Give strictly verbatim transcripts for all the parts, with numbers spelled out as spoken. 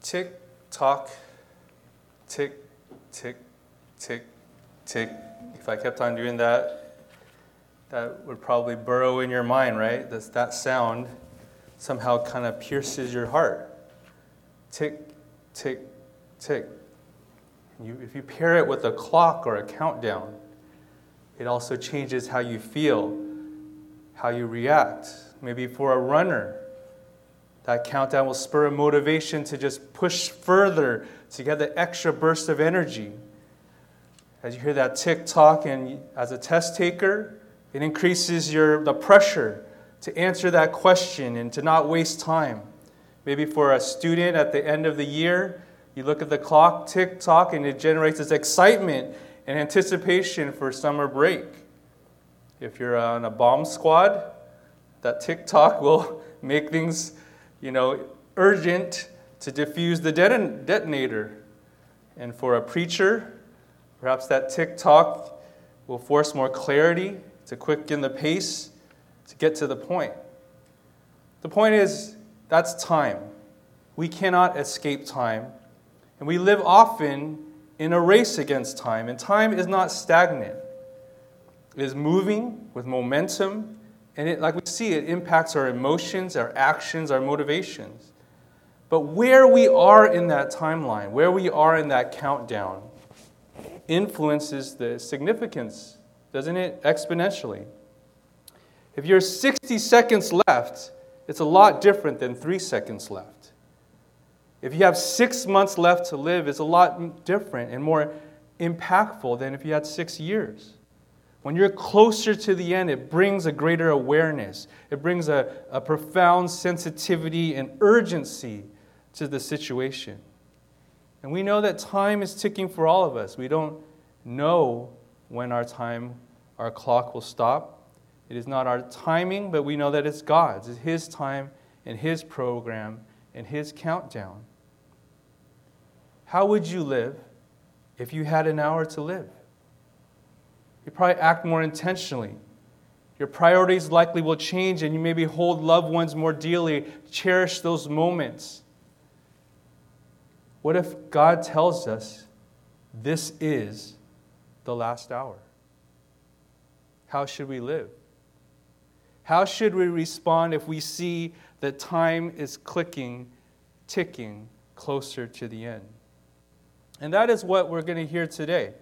Tick, tock, tick, tick, tick, tick. If I kept on doing that, that would probably burrow in your mind, right? That's, that sound somehow kind of pierces your heart. Tick, tick, tick. You, if you pair it with a clock or a countdown, it also changes how you feel, how you react. Maybe for a runner, that countdown will spur a motivation to just push further, to get the extra burst of energy. As you hear that tick-tock, and as a test taker, it increases your the pressure to answer that question and to not waste time. Maybe for a student at the end of the year, you look at the clock, tick-tock, and it generates this excitement and anticipation for summer break. If you're on a bomb squad, that tick-tock will make things, you know, urgent to defuse the deton- detonator. And for a preacher, perhaps that tick-tock will force more clarity to quicken the pace to get to the point. The point is, that's time. We cannot escape time. And we live often in a race against time. And time is not stagnant. It is moving with momentum. And it, like we see, it impacts our emotions, our actions, our motivations. But where we are in that timeline, where we are in that countdown, influences the significance, doesn't it, exponentially? If you're sixty seconds left, it's a lot different than three seconds left. If you have six months left to live, it's a lot different and more impactful than if you had six years. When you're closer to the end, it brings a greater awareness. It brings a, a profound sensitivity and urgency to the situation. And we know that time is ticking for all of us. We don't know when our time, our clock will stop. It is not our timing, but we know that it's God's. It's His time and His program and His countdown. How would you live if you had an hour to live? You probably act more intentionally. Your priorities likely will change, and you maybe hold loved ones more dearly, cherish those moments. What if God tells us this is the last hour? How should we live? How should we respond if we see that time is clicking, ticking closer to the end? And that is what we're going to hear today.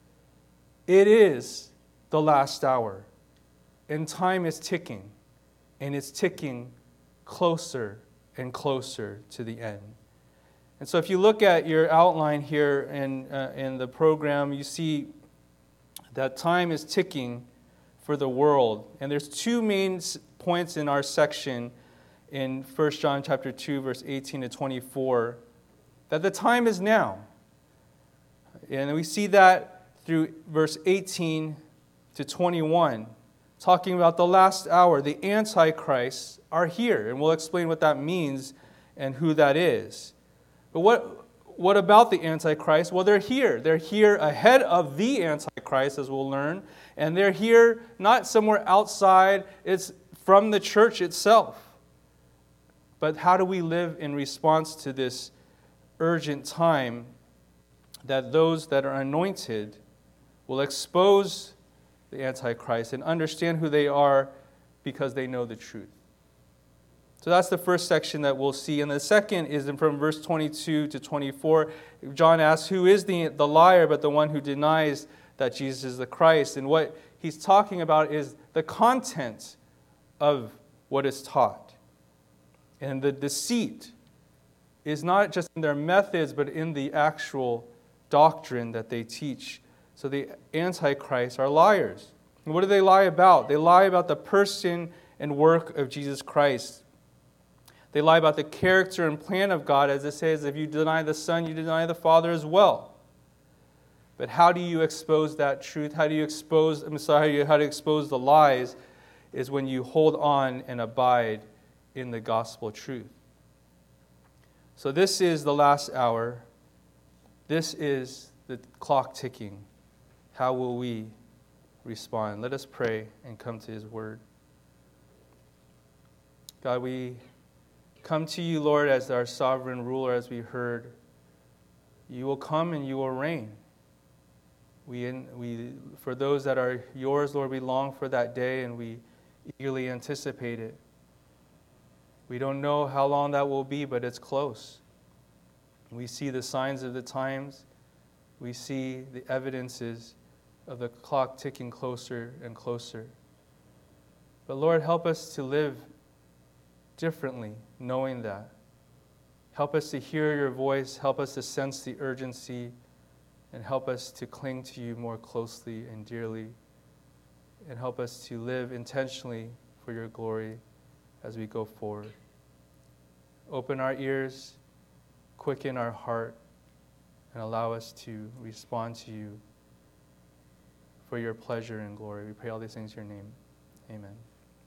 It is the last hour, and time is ticking, and it's ticking closer and closer to the end. And so if you look at your outline here in, uh, in the program, you see that time is ticking for the world. And there's two main points in our section in First John chapter two, verse eighteen to twenty-four, that the time is now. And we see that through verse eighteen to twenty-one, talking about the last hour. The Antichrists are here, and we'll explain what that means and who that is. But what, what about the Antichrist? Well, they're here. They're here ahead of the Antichrist, as we'll learn. And they're here not somewhere outside. It's from the church itself. But how do we live in response to this urgent time that those that are anointed will expose the Antichrist and understand who they are because they know the truth? So that's the first section that we'll see. And the second is from verse twenty-two to twenty-four. John asks, who is the, the liar but the one who denies that Jesus is the Christ? And what he's talking about is the content of what is taught. And the deceit is not just in their methods, but in the actual doctrine that they teach. So the Antichrists are liars. And what do they lie about? They lie about the person and work of Jesus Christ. They lie about the character and plan of God, as it says, if you deny the Son, you deny the Father as well. But how do you expose that truth? How do you expose, I'm sorry, how to expose the lies is when you hold on and abide in the gospel truth. So this is the last hour. This is the clock ticking. How will we respond? Let us pray and come to His word. God, we come to you, Lord, as our sovereign ruler, as we heard. You will come and you will reign. We, we, for those that are yours, Lord, we long for that day and we eagerly anticipate it. We don't know how long that will be, but it's close. We see the signs of the times. We see the evidences of the clock ticking closer and closer. But Lord, help us to live differently, knowing that. Help us to hear your voice. Help us to sense the urgency. And help us to cling to you more closely and dearly. And help us to live intentionally for your glory as we go forward. Open our ears, quicken our heart, and allow us to respond to you for your pleasure and glory. We pray all these things in your name. Amen.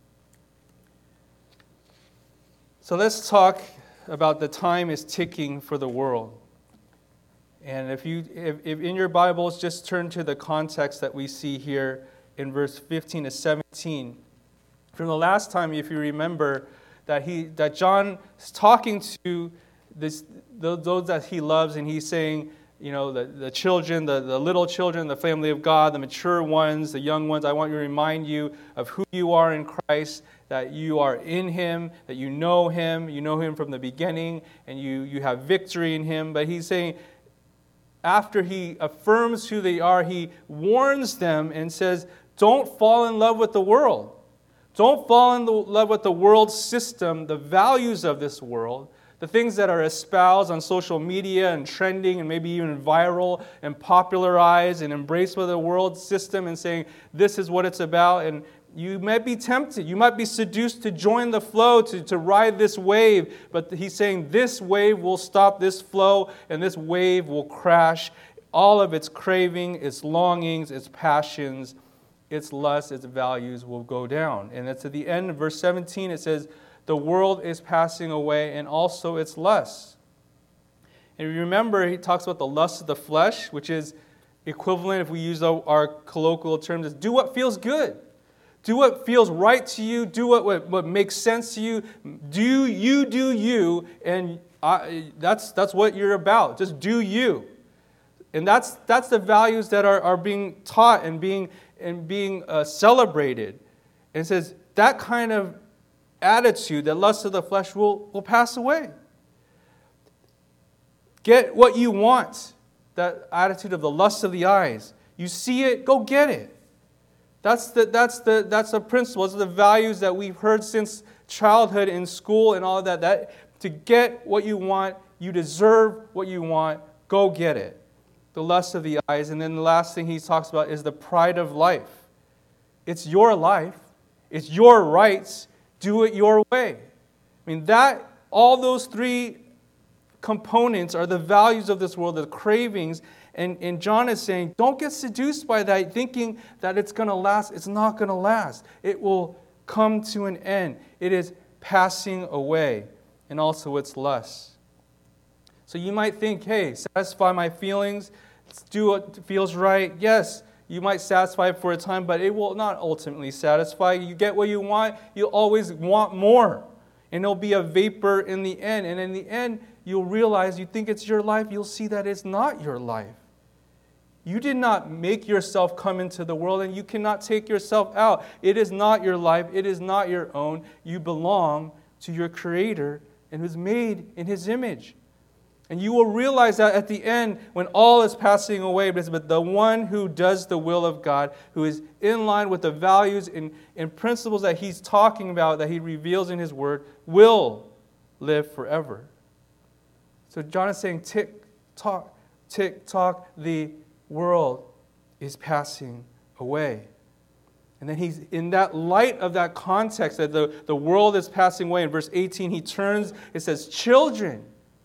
So let's talk about the time is ticking for the world. And if you, if, if in your Bibles, just turn to the context that we see here in verse fifteen to seventeen. From the last time, if you remember, that he, that John is talking to this, those that he loves, and he's saying, you know, the, the children, the, the little children, the family of God, the mature ones, the young ones, I want to remind you of who you are in Christ, that you are in Him, that you know Him, you know Him from the beginning, and you, you have victory in Him. But he's saying, after he affirms who they are, he warns them and says, don't fall in love with the world. Don't fall in love with the world system, the values of this world, the things that are espoused on social media and trending and maybe even viral and popularized and embraced by the world system and saying, this is what it's about. And you might be tempted. You might be seduced to join the flow, to, to ride this wave. But he's saying this wave will stop this flow and this wave will crash. All of its craving, its longings, its passions, its lust, its values will go down. And it's at the end of verse seventeen, it says, the world is passing away and also its lusts. And remember, he talks about the lust of the flesh, which is equivalent, if we use our colloquial terms, is do what feels good. Do what feels right to you. Do what, what, what makes sense to you. Do you do you, and I, that's that's what you're about. Just do you. And that's that's the values that are, are being taught and being and being uh, celebrated. And it says that kind of attitude, that lust of the flesh, will, will pass away. Get what you want. That attitude of the lust of the eyes. You see it, go get it. That's the that's the that's the principles, the values that we've heard since childhood in school and all of that. That to get what you want, you deserve what you want, go get it. The lust of the eyes. And then the last thing he talks about is the pride of life. It's your life. It's your rights. Do it your way. I mean, that, all those three components are the values of this world, the cravings. And, and John is saying, don't get seduced by that, thinking that it's going to last. It's not going to last. It will come to an end. It is passing away. And also its lust. So you might think, hey, satisfy my feelings. Let's do what feels right. Yes, you might satisfy it for a time, but it will not ultimately satisfy. You get what you want, you'll always want more. And it'll be a vapor in the end. And in the end, you'll realize you think it's your life. You'll see that it's not your life. You did not make yourself come into the world, and you cannot take yourself out. It is not your life. It is not your own. You belong to your Creator and was made in His image. And you will realize that at the end, when all is passing away, but the one who does the will of God, who is in line with the values and, and principles that He's talking about, that He reveals in His Word, will live forever. So John is saying, tick, tock, tick, tock, the world is passing away. And then he's in that light of that context that the, the world is passing away. In verse eighteen, he turns, it says, children,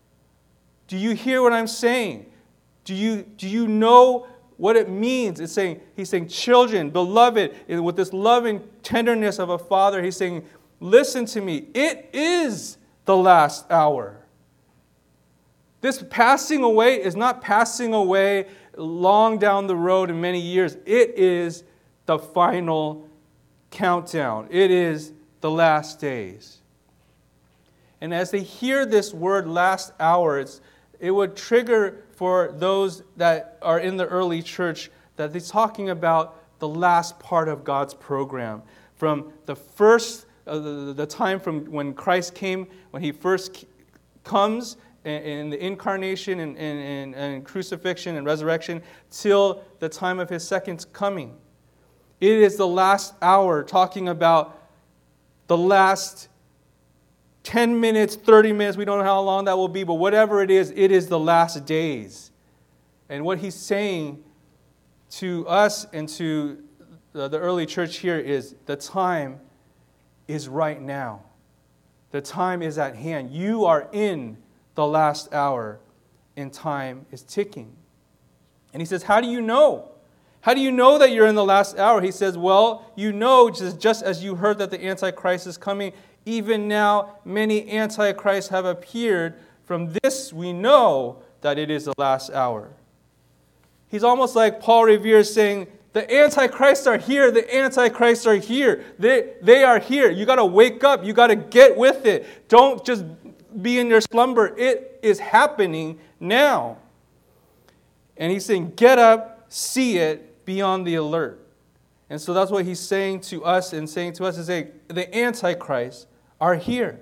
do you hear what I'm saying? Do you, do you know what it means? It's saying, he's saying, children, beloved, with this loving tenderness of a father, he's saying, listen to me. It is the last hour. This passing away is not passing away long down the road in many years. It is the final countdown. It is the last days. And as they hear this word last hour, it's, it would trigger for those that are in the early church that they're talking about the last part of God's program. From the first, uh, the, the time from when Christ came, when he first comes in, in the incarnation and, and, and crucifixion and resurrection, till the time of his second coming. It is the last hour, talking about the last ten minutes, thirty minutes, we don't know how long that will be, but whatever it is, it is the last days. And what he's saying to us and to the, the early church here is the time is right now. The time is at hand. You are in the last hour, and time is ticking. And he says, how do you know? How do you know that you're in the last hour? He says, well, you know, just, just as you heard that the Antichrist is coming, even now many Antichrists have appeared. From this we know that it is the last hour. He's almost like Paul Revere saying, the Antichrists are here, the Antichrists are here. They, they are here. You got to wake up. You got to get with it. Don't just be in your slumber. It is happening now. And he's saying, get up, see it, be on the alert. And so that's what he's saying to us and saying to us is saying, the Antichrists are here.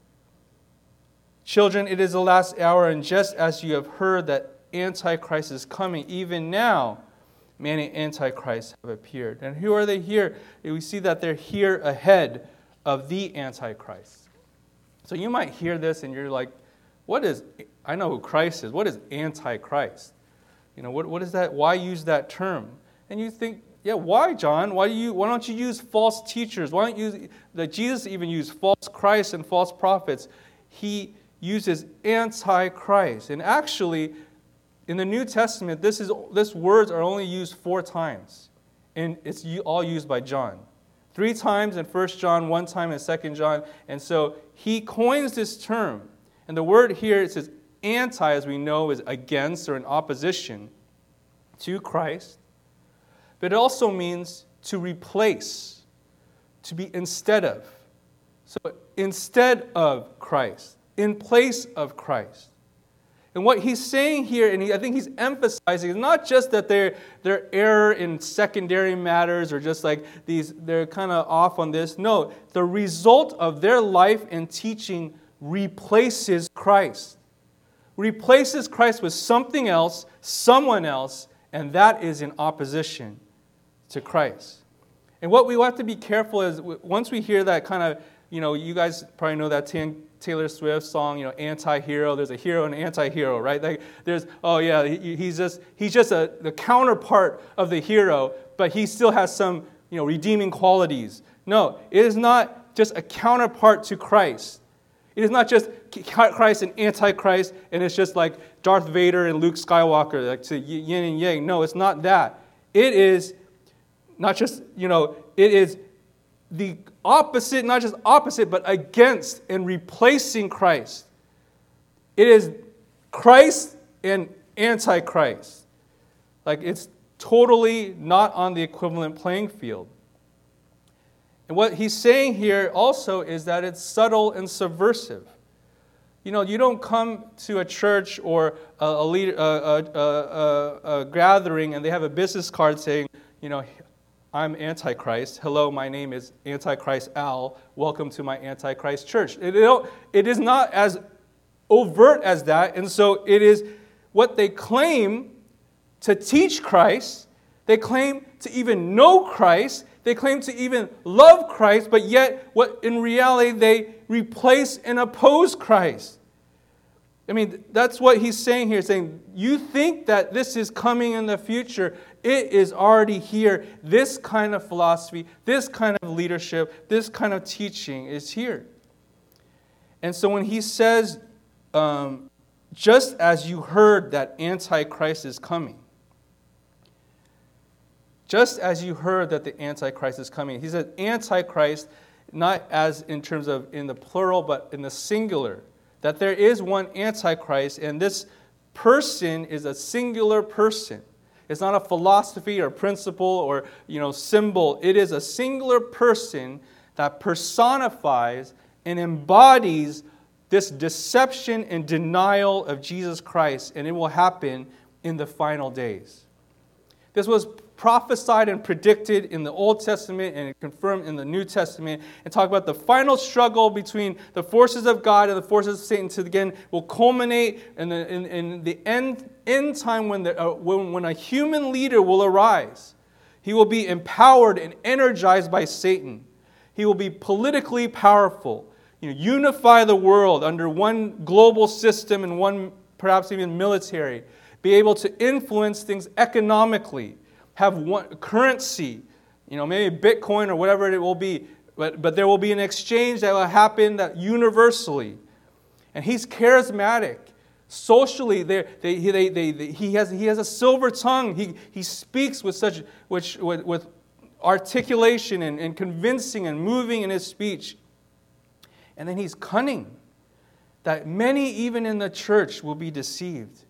Children, it is the last hour, and just as you have heard that Antichrist is coming, even now many Antichrists have appeared. And who are they here? We see that they're here ahead of the Antichrist. So you might hear this and you're like, what is, I know who Christ is. What is Antichrist? You know, what, what is that? Why use that term? And you think, yeah, why, John? Why do you? Why don't you use false teachers? Why don't you? That Jesus even used false Christs and false prophets. He uses Antichrist, and actually, in the New Testament, this is this words are only used four times, and it's all used by John. Three times in First John, one time in Second John, and so he coins this term. And the word here, it says anti, as we know, is against or in opposition to Christ. But it also means to replace, to be instead of. So instead of Christ, in place of Christ. And what he's saying here, and he, I think he's emphasizing, is not just that they're, they're error in secondary matters or just like these, they're kind of off on this. No, the result of their life and teaching replaces Christ. Replaces Christ with something else, someone else, and that is in opposition to Christ. And what we have to be careful is, once we hear that kind of, you know, you guys probably know that Taylor Swift song, you know, anti-hero. There's a hero and an anti-hero, right? Like, there's, oh yeah, he, he's just he's just a the counterpart of the hero, but he still has some, you know, redeeming qualities. No, it is not just a counterpart to Christ. It is not just Christ and Antichrist, and it's just like Darth Vader and Luke Skywalker, like to yin and yang. No, it's not that. It is not just, you know, it is the opposite, not just opposite, but against and replacing Christ. It is Christ and Antichrist. Like, it's totally not on the equivalent playing field. And what he's saying here also is that it's subtle and subversive. You know, you don't come to a church or a, a, leader, a, a, a, a gathering and they have a business card saying, you know, I'm Antichrist. Hello, my name is Antichrist Al. Welcome to my Antichrist church. It, it, it is not as overt as that, and so it is what they claim to teach Christ. They claim to even know Christ. They claim to even love Christ, but yet what in reality they replace and oppose Christ. I mean, that's what he's saying here, saying, you think that this is coming in the future. It is already here. This kind of philosophy, this kind of leadership, this kind of teaching is here. And so when he says, um, just as you heard that Antichrist is coming, just as you heard that the Antichrist is coming, he said Antichrist, not as in terms of in the plural, but in the singular. That there is one Antichrist, and this person is a singular person. It's not a philosophy or principle or, you know, symbol. It is a singular person that personifies and embodies this deception and denial of Jesus Christ, and it will happen in the final days. This was prophesied and predicted in the Old Testament and confirmed in the New Testament, and talk about the final struggle between the forces of God and the forces of Satan to again will culminate in the, in, in the end, end time when, the, uh, when, when a human leader will arise. He will be empowered and energized by Satan. He will be politically powerful, you know, unify the world under one global system and one perhaps even military, be able to influence things economically, have one currency, you know, maybe Bitcoin or whatever it will be, but, but there will be an exchange that will happen that universally. And he's charismatic. Socially, they, they, they, they, they, he, has, he has a silver tongue. He, he speaks with such which, with, with articulation and, and convincing and moving in his speech. And then he's cunning, that many even in the church will be deceived.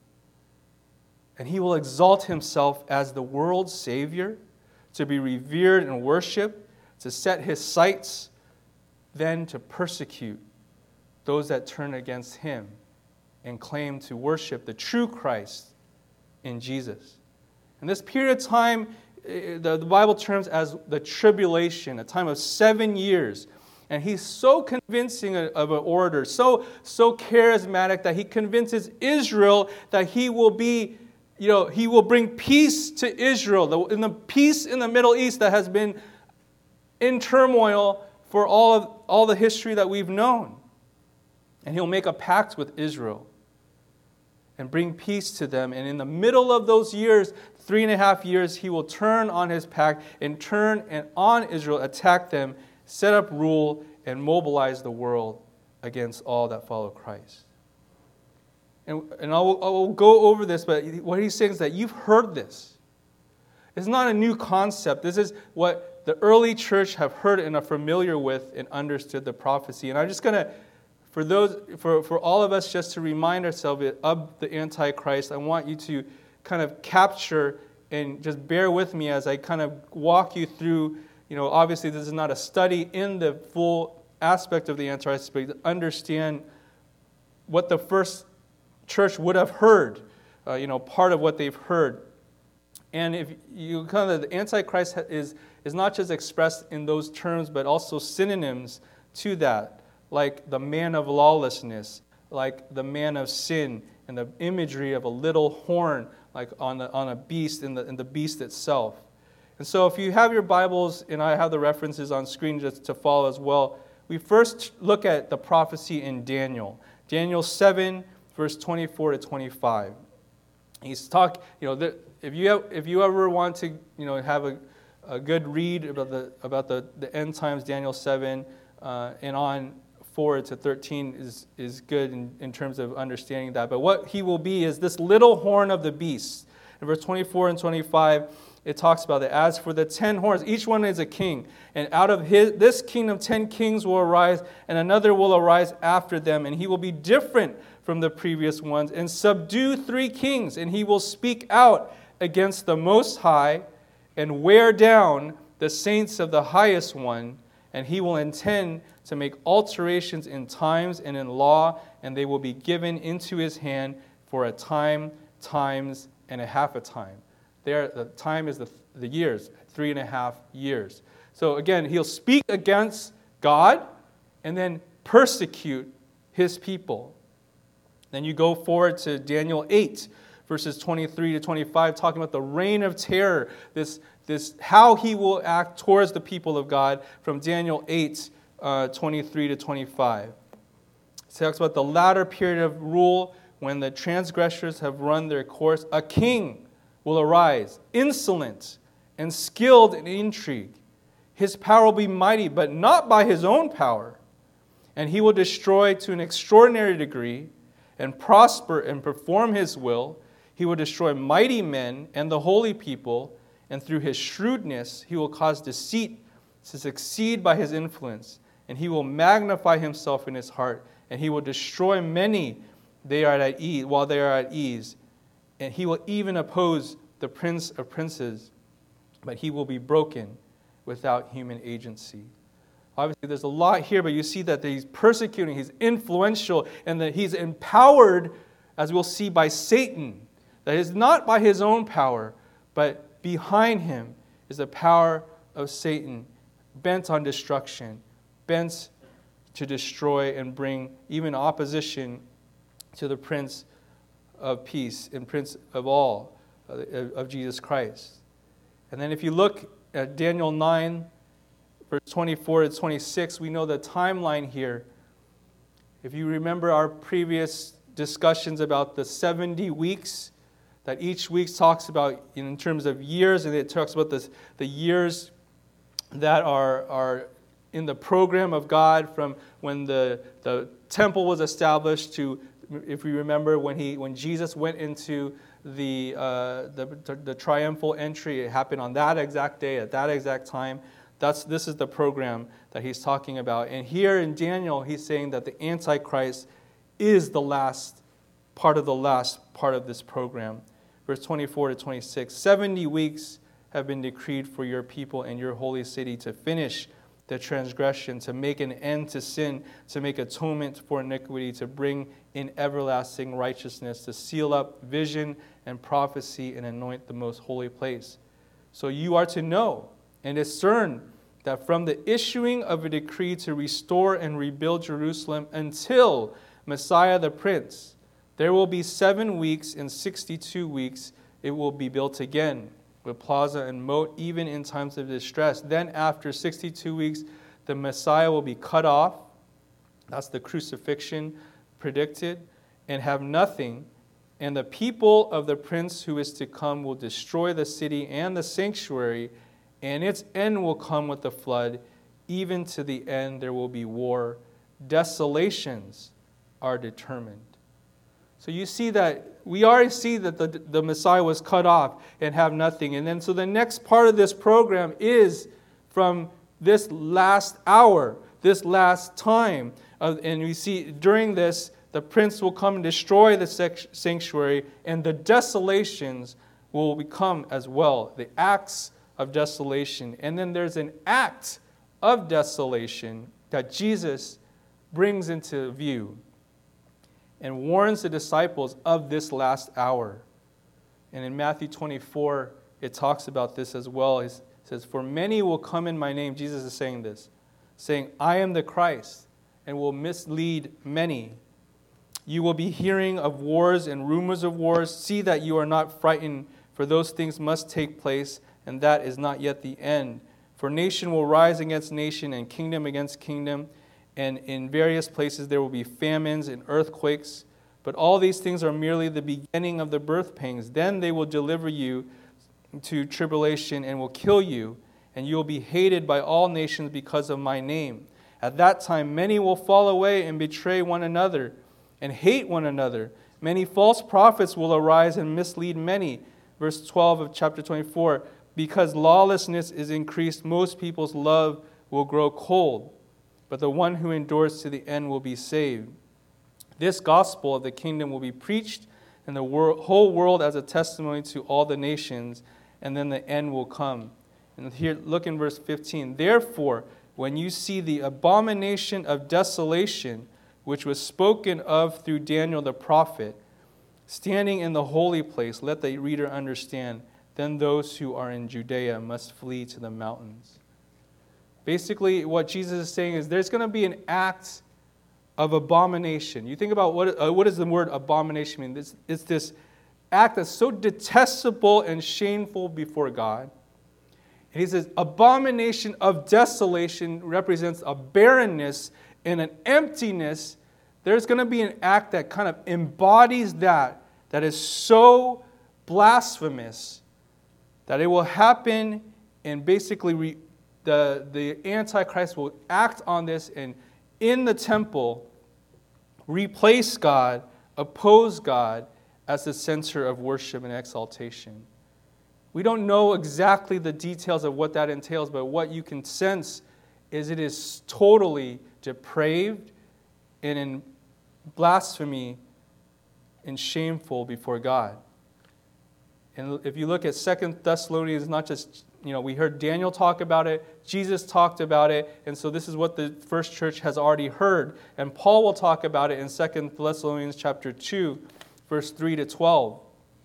And he will exalt himself as the world's Savior, to be revered and worshiped, to set his sights, then to persecute those that turn against him and claim to worship the true Christ in Jesus. And this period of time, the, the Bible terms as the tribulation, a time of seven years. And he's so convincing of an orator, so, so charismatic that he convinces Israel that he will be You know, he will bring peace to Israel, the, in the peace in the Middle East that has been in turmoil for all of all the history that we've known. And he'll make a pact with Israel and bring peace to them. And in the middle of those years, three and a half years, he will turn on his pact and turn and on Israel, attack them, set up rule, and mobilize the world against all that follow Christ. And, and I will, I will go over this, but what he's saying is that you've heard this. It's not a new concept. This is what the early church have heard and are familiar with and understood the prophecy. And I'm just going to, for those, for, for all of us, just to remind ourselves of the Antichrist, I want you to kind of capture and just bear with me as I kind of walk you through. You know, obviously this is not a study in the full aspect of the Antichrist, but to understand what the first church would have heard, uh, you know, part of what they've heard. And if you kind of, the Antichrist is, is not just expressed in those terms, but also synonyms to that, like the man of lawlessness, like the man of sin, and the imagery of a little horn, like on a, on a beast, in the, in the beast itself. And so if you have your Bibles, and I have the references on screen just to follow as well, we first look at the prophecy in Daniel. Daniel seven, verse twenty-four to twenty-five. He's talk, you know, the, if you have, if you ever want to, you know, have a, a good read about the about the, the end times, Daniel seven uh, and on forward to thirteen is is good in, in terms of understanding that. But what he will be is this little horn of the beast. In verse twenty-four and twenty-five, it talks about that. As for the ten horns, each one is a king, and out of his this kingdom ten kings will arise, and another will arise after them, and he will be different from the previous ones, and subdue three kings, and he will speak out against the Most High, and wear down the saints of the Highest One, and he will intend to make alterations in times and in law, and they will be given into his hand for a time, times, and a half a time. There, the time is the, the years, three and a half years. So again, he'll speak against God and then persecute his people. Then you go forward to Daniel eight, verses twenty-three to twenty-five, talking about the reign of terror, this, this how he will act towards the people of God from Daniel eight, uh, twenty-three to twenty-five. It talks about the latter period of rule when the transgressors have run their course. A king will arise, insolent and skilled in intrigue. His power will be mighty, but not by his own power. And he will destroy to an extraordinary degree and prosper and perform his will. He will destroy mighty men and the holy people, and through his shrewdness he will cause deceit to succeed by his influence, and he will magnify himself in his heart, and he will destroy many they are at ease, while they are at ease, and he will even oppose the prince of princes, but he will be broken without human agency. Obviously, there's a lot here, but you see that he's persecuting, he's influential, and that he's empowered, as we'll see, by Satan. That is not by his own power, but behind him is the power of Satan, bent on destruction, bent to destroy and bring even opposition to the Prince of Peace and Prince of all, uh, of Jesus Christ. And then if you look at Daniel nine, verse twenty-four to twenty-six, we know the timeline here. If you remember our previous discussions about the seventy weeks, that each week talks about in terms of years, and it talks about this, the years that are, are in the program of God from when the, the temple was established to, if we remember, when he when Jesus went into the, uh, the, the triumphal entry, it happened on that exact day, at that exact time. That's, this is the program that he's talking about. And here in Daniel, he's saying that the Antichrist is the last part of the last part of this program. Verse twenty-four to twenty-six, seventy weeks have been decreed for your people and your holy city to finish the transgression, to make an end to sin, to make atonement for iniquity, to bring in everlasting righteousness, to seal up vision and prophecy and anoint the most holy place. So you are to know and discern that from the issuing of a decree to restore and rebuild Jerusalem until Messiah the Prince, there will be seven weeks and sixty-two weeks it will be built again, with plaza and moat, even in times of distress. Then after sixty-two weeks, the Messiah will be cut off. That's the crucifixion predicted, and have nothing. And the people of the prince who is to come will destroy the city and the sanctuary, and its end will come with the flood. Even to the end there will be war. Desolations are determined. So you see that, we already see that the, the Messiah was cut off and have nothing. And then so the next part of this program is from this last hour, this last time. Uh, and we see during this, the prince will come and destroy the sanctuary, and the desolations will become as well, the acts of desolation. And then there's an act of desolation that Jesus brings into view and warns the disciples of this last hour. And in Matthew twenty-four, it talks about this as well. It says, "For many will come in my name," Jesus is saying this, saying, "I am the Christ," and will mislead many. "You will be hearing of wars and rumors of wars. See that you are not frightened, for those things must take place, and that is not yet the end. For nation will rise against nation, and kingdom against kingdom. And in various places there will be famines and earthquakes. But all these things are merely the beginning of the birth pangs. Then they will deliver you to tribulation and will kill you, and you will be hated by all nations because of my name. At that time many will fall away and betray one another and hate one another. Many false prophets will arise and mislead many." Verse twelve of chapter twenty-four, "Because lawlessness is increased, most people's love will grow cold. But the one who endures to the end will be saved. This gospel of the kingdom will be preached in the wor- whole world as a testimony to all the nations, and then the end will come." And here, look in verse fifteen. "Therefore, when you see the abomination of desolation, which was spoken of through Daniel the prophet, standing in the holy place," let the reader understand, "then those who are in Judea must flee to the mountains." Basically, what Jesus is saying is there's going to be an act of abomination. You think about what, uh, what does the word abomination mean? It's, it's this act that's so detestable and shameful before God. And he says, abomination of desolation represents a barrenness and an emptiness. There's going to be an act that kind of embodies that, that is so blasphemous that it will happen, and basically re- the, the Antichrist will act on this and in the temple replace God, oppose God as the center of worship and exaltation. We don't know exactly the details of what that entails, but what you can sense is it is totally depraved and in blasphemy and shameful before God. And if you look at Second Thessalonians, not just, you know, we heard Daniel talk about it, Jesus talked about it, and so this is what the first church has already heard. And Paul will talk about it in Second Thessalonians chapter two, verse three to twelve.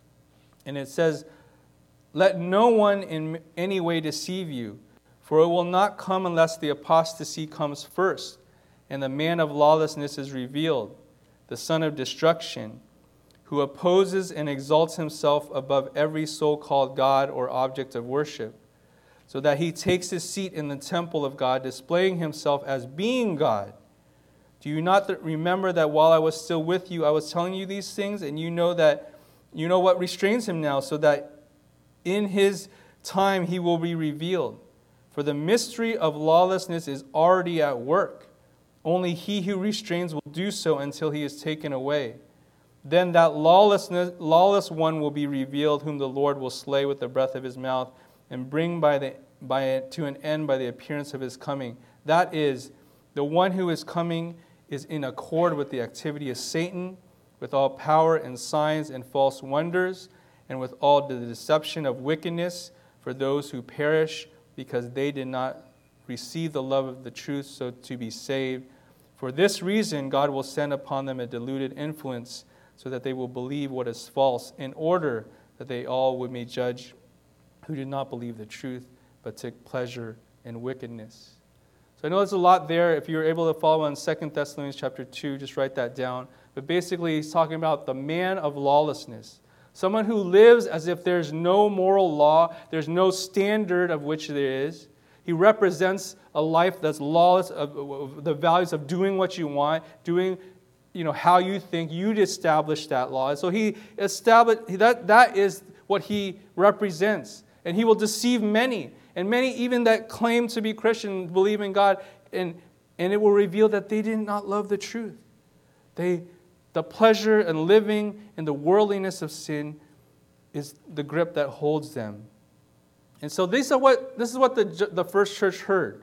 And it says, "Let no one in any way deceive you, for it will not come unless the apostasy comes first, and the man of lawlessness is revealed, the son of destruction, who opposes and exalts himself above every so-called God or object of worship, so that he takes his seat in the temple of God, displaying himself as being God. Do you not remember that while I was still with you, I was telling you these things, and you know that you know what restrains him now, so that in his time he will be revealed. For the mystery of lawlessness is already at work. Only he who restrains will do so until he is taken away. Then that lawlessness, lawless one will be revealed, whom the Lord will slay with the breath of his mouth, and bring by the by it to an end by the appearance of his coming. That is, the one who is coming is in accord with the activity of Satan, with all power and signs and false wonders, and with all the deception of wickedness for those who perish, because they did not receive the love of the truth, so to be saved. For this reason, God will send upon them a deluded influence, so that they will believe what is false, in order that they all would may judge who did not believe the truth, but took pleasure in wickedness." So I know there's a lot there. If you're able to follow on Second Thessalonians chapter two, just write that down. But basically, he's talking about the man of lawlessness. Someone who lives as if there's no moral law, there's no standard of which there is. He represents a life that's lawless, of, of the values of doing what you want, doing you know, how you think. You'd establish that law. So he established, that, that is what he represents. And he will deceive many. And many even that claim to be Christian, believe in God. And, and it will reveal that they did not love the truth. They, the pleasure and living in the worldliness of sin is the grip that holds them. And so these are what, this is what the, the first church heard.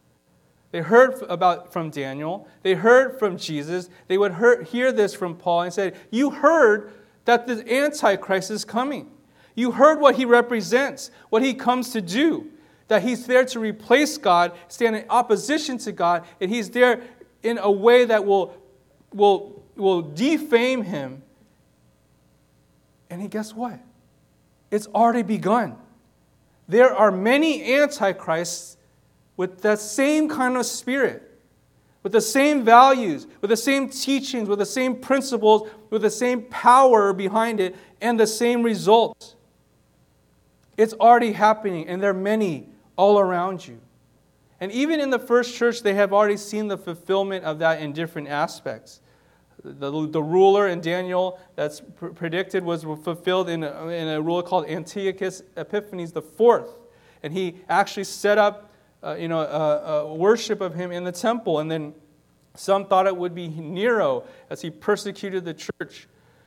They heard about from Daniel. They heard from Jesus. They would hear, hear this from Paul and say, you heard that the Antichrist is coming. You heard what he represents, what he comes to do, that he's there to replace God, stand in opposition to God, and he's there in a way that will, will, will defame him. And guess what? It's already begun. There are many antichrists with that same kind of spirit, with the same values, with the same teachings, with the same principles, with the same power behind it, and the same results. It's already happening, and there are many all around you. And even in the first church, they have already seen the fulfillment of that in different aspects. The, the ruler in Daniel that's pr- predicted was fulfilled in a, in a ruler called Antiochus Epiphanes the Fourth. And he actually set up Uh, you know, uh, uh, worship of him in the temple. And then some thought it would be Nero as he persecuted the church.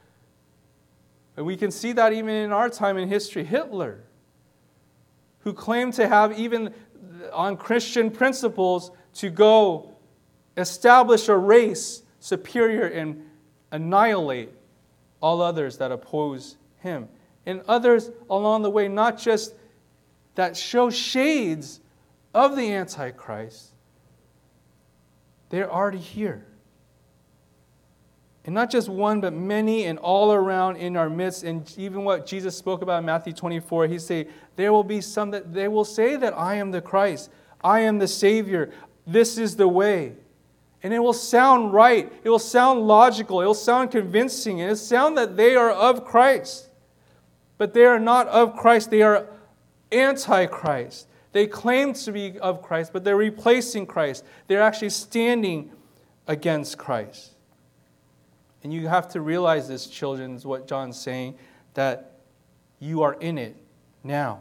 And we can see that even in our time in history. Hitler, who claimed to have, even on Christian principles, to go establish a race superior and annihilate all others that oppose him. And others along the way, not just that show shades of the Antichrist, they're already here. And not just one, but many and all around in our midst. And even what Jesus spoke about in Matthew twenty-four, he said, there will be some that they will say that I am the Christ, I am the Savior, this is the way. And it will sound right, it will sound logical, it will sound convincing, and it will sound that they are of Christ. But they are not of Christ, they are anti-Christ. They claim to be of Christ, but they're replacing Christ. They're actually standing against Christ. And you have to realize this, children, is what John's saying, that you are in it now.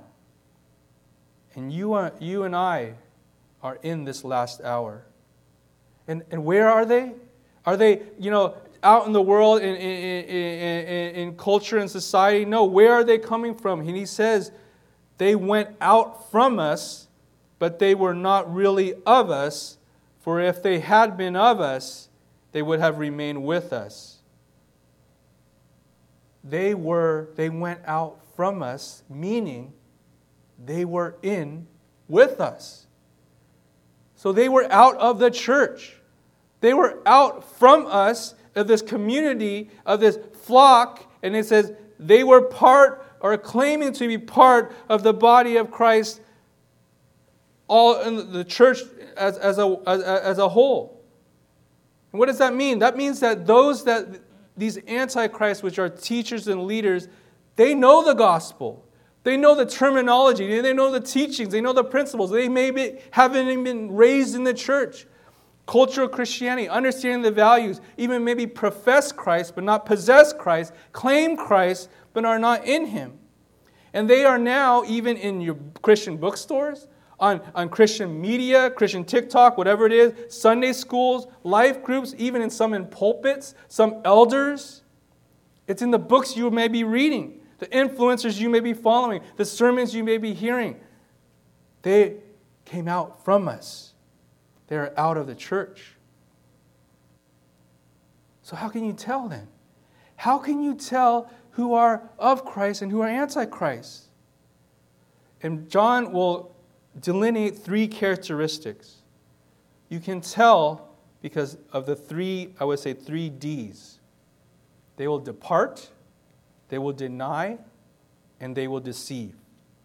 And you are, you and I are in this last hour. And, and where are they? Are they, you know, out in the world, in, in, in, in, in culture and society? No, where are they coming from? And he says, they went out from us, but they were not really of us, for if they had been of us, they would have remained with us. they were, they went out from us, meaning they were in with us. So they were out of the church. They were out from us, of this community, of this flock, and it says they were part or claiming to be part of the body of Christ, all in the church as, as, a, as, as a whole. And what does that mean? That means that those that, these antichrists, which are teachers and leaders, they know the gospel. They know the terminology. They know the teachings. They know the principles. They maybe haven't even been raised in the church. Cultural Christianity, understanding the values, even maybe profess Christ but not possess Christ, claim Christ but are not in Him. And they are now even in your Christian bookstores, on, on Christian media, Christian TikTok, whatever it is, Sunday schools, life groups, even in some in pulpits, some elders. It's in the books you may be reading, the influencers you may be following, the sermons you may be hearing. They came out from us. They're out of the church. So how can you tell then? How can you tell who are of Christ and who are antichrist? And John will delineate three characteristics. You can tell because of the three, I would say three D's. They will depart, they will deny, and they will deceive.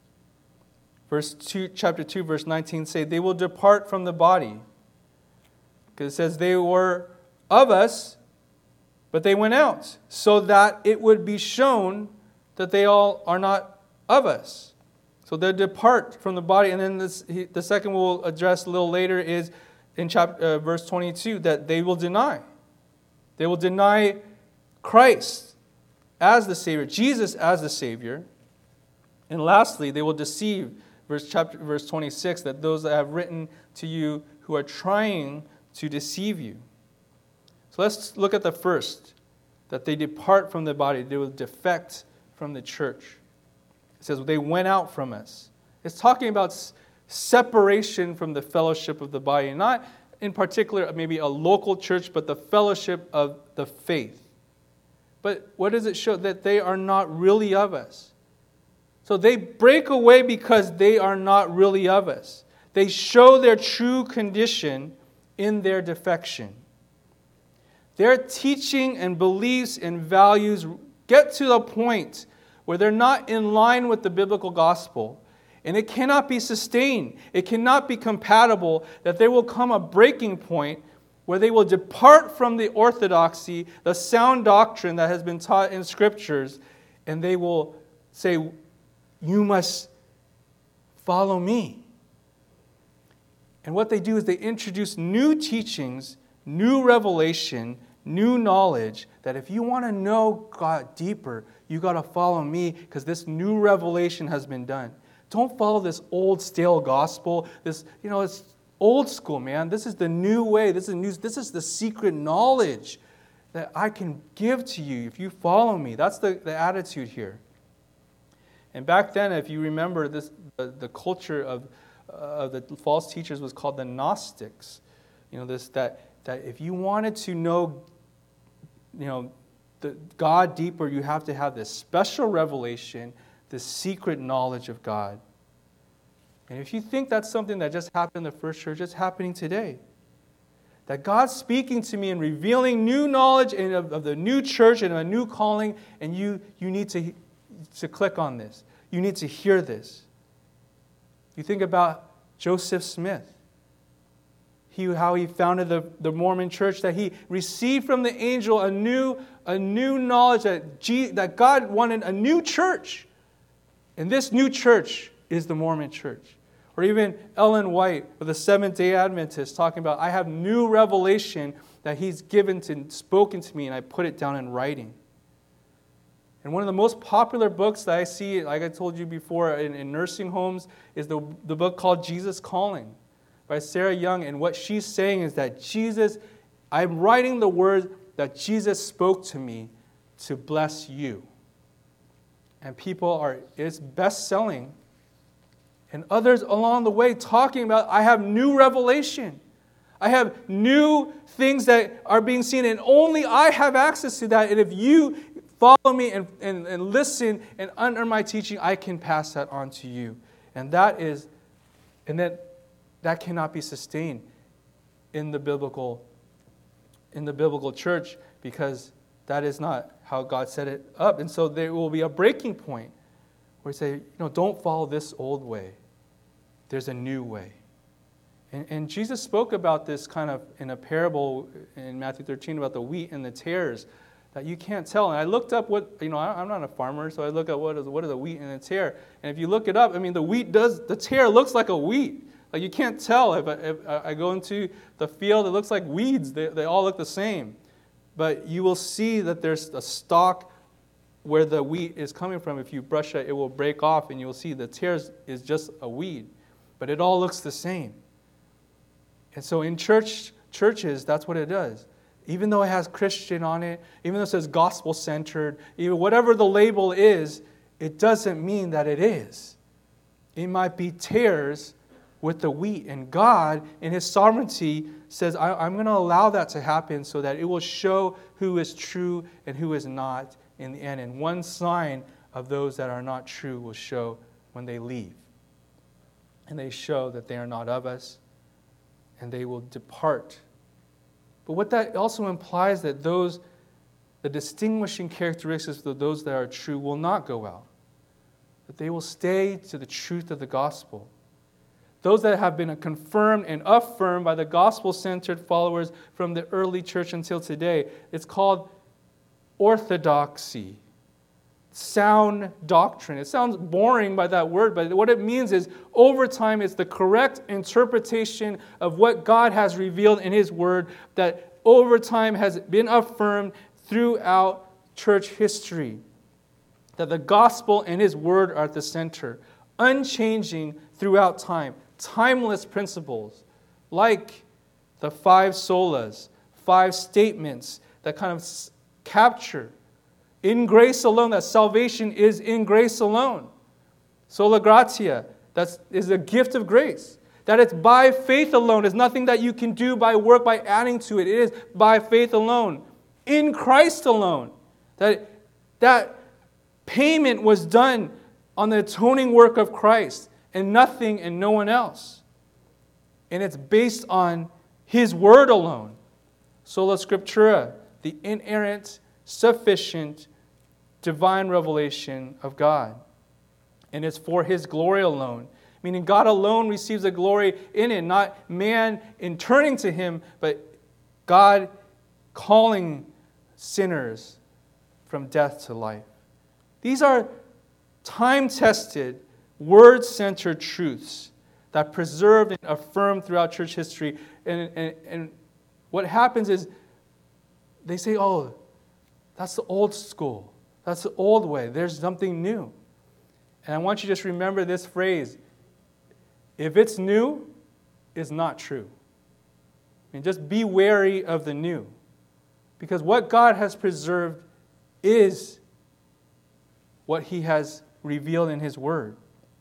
Verse two, chapter two, verse nineteen say, they will depart from the body. Because it says they were of us, but they went out, so that it would be shown that they all are not of us. So they depart from the body. And then this, he, the second we'll address a little later is in chapter, uh, verse twenty-two, that they will deny. They will deny Christ as the Savior, Jesus as the Savior. And lastly, they will deceive, verse, chapter, verse twenty-six, that those that have written to you who are trying to deceive you. So let's look at the first, that they depart from the body. They will defect from the church. It says they went out from us. It's talking about separation from the fellowship of the body. Not in particular maybe a local church, but the fellowship of the faith. But what does it show? That they are not really of us. So they break away because they are not really of us. They show their true condition in their defection. Their teaching and beliefs and values get to the point where they're not in line with the biblical gospel. And it cannot be sustained. It cannot be compatible, that there will come a breaking point where they will depart from the orthodoxy, the sound doctrine that has been taught in scriptures, and they will say, you must follow me. And what they do is they introduce new teachings, new revelation, new knowledge, that if you want to know God deeper, you got to follow me because this new revelation has been done. Don't follow this old stale gospel. This, you know, it's old school, man. This is the new way. This is new. This is the secret knowledge that I can give to you if you follow me. That's the, the attitude here. And back then, if you remember, this the, the culture of uh, the false teachers was called the Gnostics. You know, this that that if you wanted to know, you know, the God deeper, you have to have this special revelation, this secret knowledge of God. And if you think that's something that just happened in the first church, it's happening today. That God's speaking to me and revealing new knowledge and of, of the new church and a new calling, and you you need to, to click on this. You need to hear this. You think about Joseph Smith. He, how he founded the, the Mormon church, that he received from the angel a new, a new knowledge that, G, that God wanted a new church. And this new church is the Mormon church. Or even Ellen White with the Seventh-day Adventist talking about, I have new revelation that he's given to, spoken to me, and I put it down in writing. And one of the most popular books that I see, like I told you before, in, in nursing homes, is the, the book called Jesus Calling by Sarah Young. And what she's saying is that Jesus, I'm writing the words that Jesus spoke to me to bless you. And people are, it's best-selling. And others along the way talking about, I have new revelation. I have new things that are being seen, and only I have access to that. And if you follow me and, and, and listen and under my teaching, I can pass that on to you. And that is, and that that cannot be sustained in the biblical, in the biblical church, because that is not how God set it up. And so there will be a breaking point where we say, you know, don't follow this old way. There's a new way. And, and Jesus spoke about this kind of in a parable in Matthew thirteen about the wheat and the tares that you can't tell. And I looked up what, you know, I'm not a farmer, so I look at what is, what is a wheat and a tare. And if you look it up, I mean, the wheat does, the tare looks like a wheat. Like you can't tell. If I, if I go into the field, it looks like weeds. They, they all look the same. But you will see that there's a stalk where the wheat is coming from. If you brush it, it will break off, and you will see the tares is just a weed. But it all looks the same. And so in church churches, that's what it does. Even though it has Christian on it, even though it says gospel-centered, even whatever the label is, it doesn't mean that it is. It might be tares with the wheat. And God, in His sovereignty, says, I, I'm going to allow that to happen so that it will show who is true and who is not in the end. And one sign of those that are not true will show when they leave. And they show that they are not of us, and they will depart. But what that also implies that those, the distinguishing characteristics of those that are true will not go out. That they will stay to the truth of the gospel. Those that have been confirmed and affirmed by the gospel-centered followers from the early church until today, it's called orthodoxy. Sound doctrine. It sounds boring by that word, but what it means is over time it's the correct interpretation of what God has revealed in His Word that over time has been affirmed throughout church history. That the gospel and His Word are at the center, unchanging throughout time. Timeless principles like the five solas, five statements that kind of capture in grace alone, that salvation is in grace alone. Sola gratia, that is a gift of grace. That it's by faith alone. It's nothing that you can do by work, by adding to it. It is by faith alone. In Christ alone. That, that payment was done on the atoning work of Christ and nothing and no one else. And it's based on His Word alone. Sola Scriptura, the inerrant, sufficient, divine revelation of God. And it's for His glory alone. Meaning God alone receives the glory in it, not man in turning to Him, but God calling sinners from death to life. These are time-tested, word-centered truths that preserved and affirmed throughout church history. And, and, and what happens is they say, oh, that's the old school. That's the old way. There's something new. And I want you to just remember this phrase. If it's new, it's not true. I mean, just be wary of the new. Because what God has preserved is what He has revealed in His Word.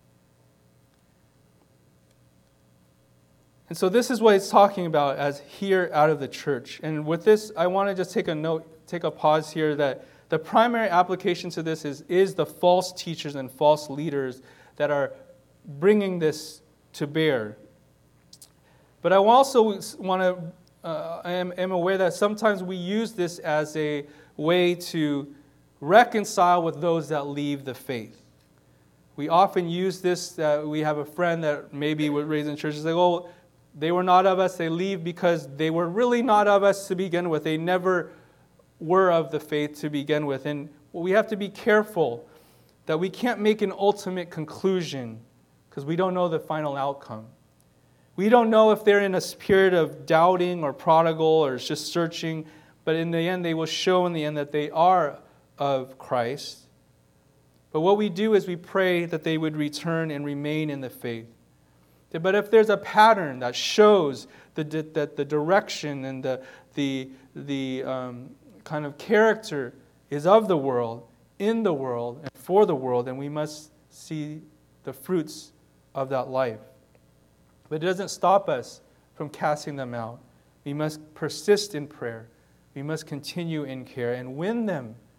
And so this is what it's talking about as here out of the church. And with this, I want to just take a note, take a pause here that the primary application to this is, is the false teachers and false leaders that are bringing this to bear. But I also want to, uh, I am, am aware that sometimes we use this as a way to reconcile with those that leave the faith. We often use this, that we have a friend that maybe was raised in church and say, oh, they were not of us, they leave because they were really not of us to begin with. They never were of the faith to begin with. And we have to be careful that we can't make an ultimate conclusion because we don't know the final outcome. We don't know if they're in a spirit of doubting or prodigal or just searching, but in the end they will show in the end that they are of Christ. But what we do is we pray that they would return and remain in the faith. But if there's a pattern that shows the, that the direction and the, the, the um, kind of character is of the world, in the world, and for the world, then we must see the fruits of that life. But it doesn't stop us from casting them out. We must persist in prayer. We must continue in care and win them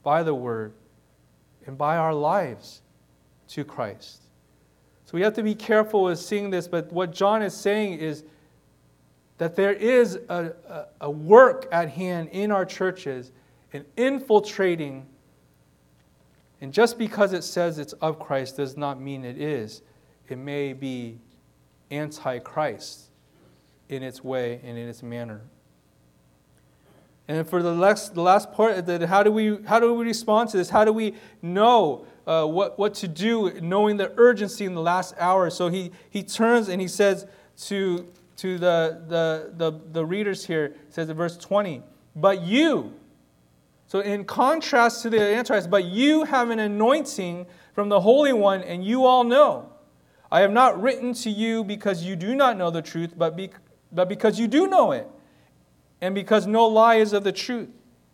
by the Word and by our lives to Christ. So we have to be careful with seeing this, but what John is saying is that there is a, a, a work at hand in our churches in infiltrating, and just because it says it's of Christ does not mean it is. It may be anti-Christ in its way and in its manner. And for the last, the last part, that how do we how do we respond to this? How do we know uh, what what to do, knowing the urgency in the last hour? So he he turns and he says to to the the the, the readers here, it says in verse twenty, but you. So in contrast to the Antichrist, but you have an anointing from the Holy One, and you all know. I have not written to you because you do not know the truth, but be, but because you do know it, and because no lie is of the truth.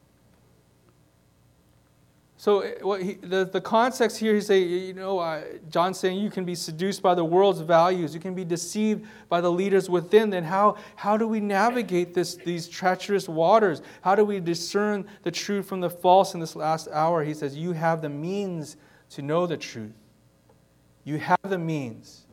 So what he, the, the context here, he's saying, you know, uh, John's saying you can be seduced by the world's values. You can be deceived by the leaders within. Then how, how do we navigate this, these treacherous waters? How do we discern the truth from the false in this last hour? He says, you have the means to know the truth. You have the means.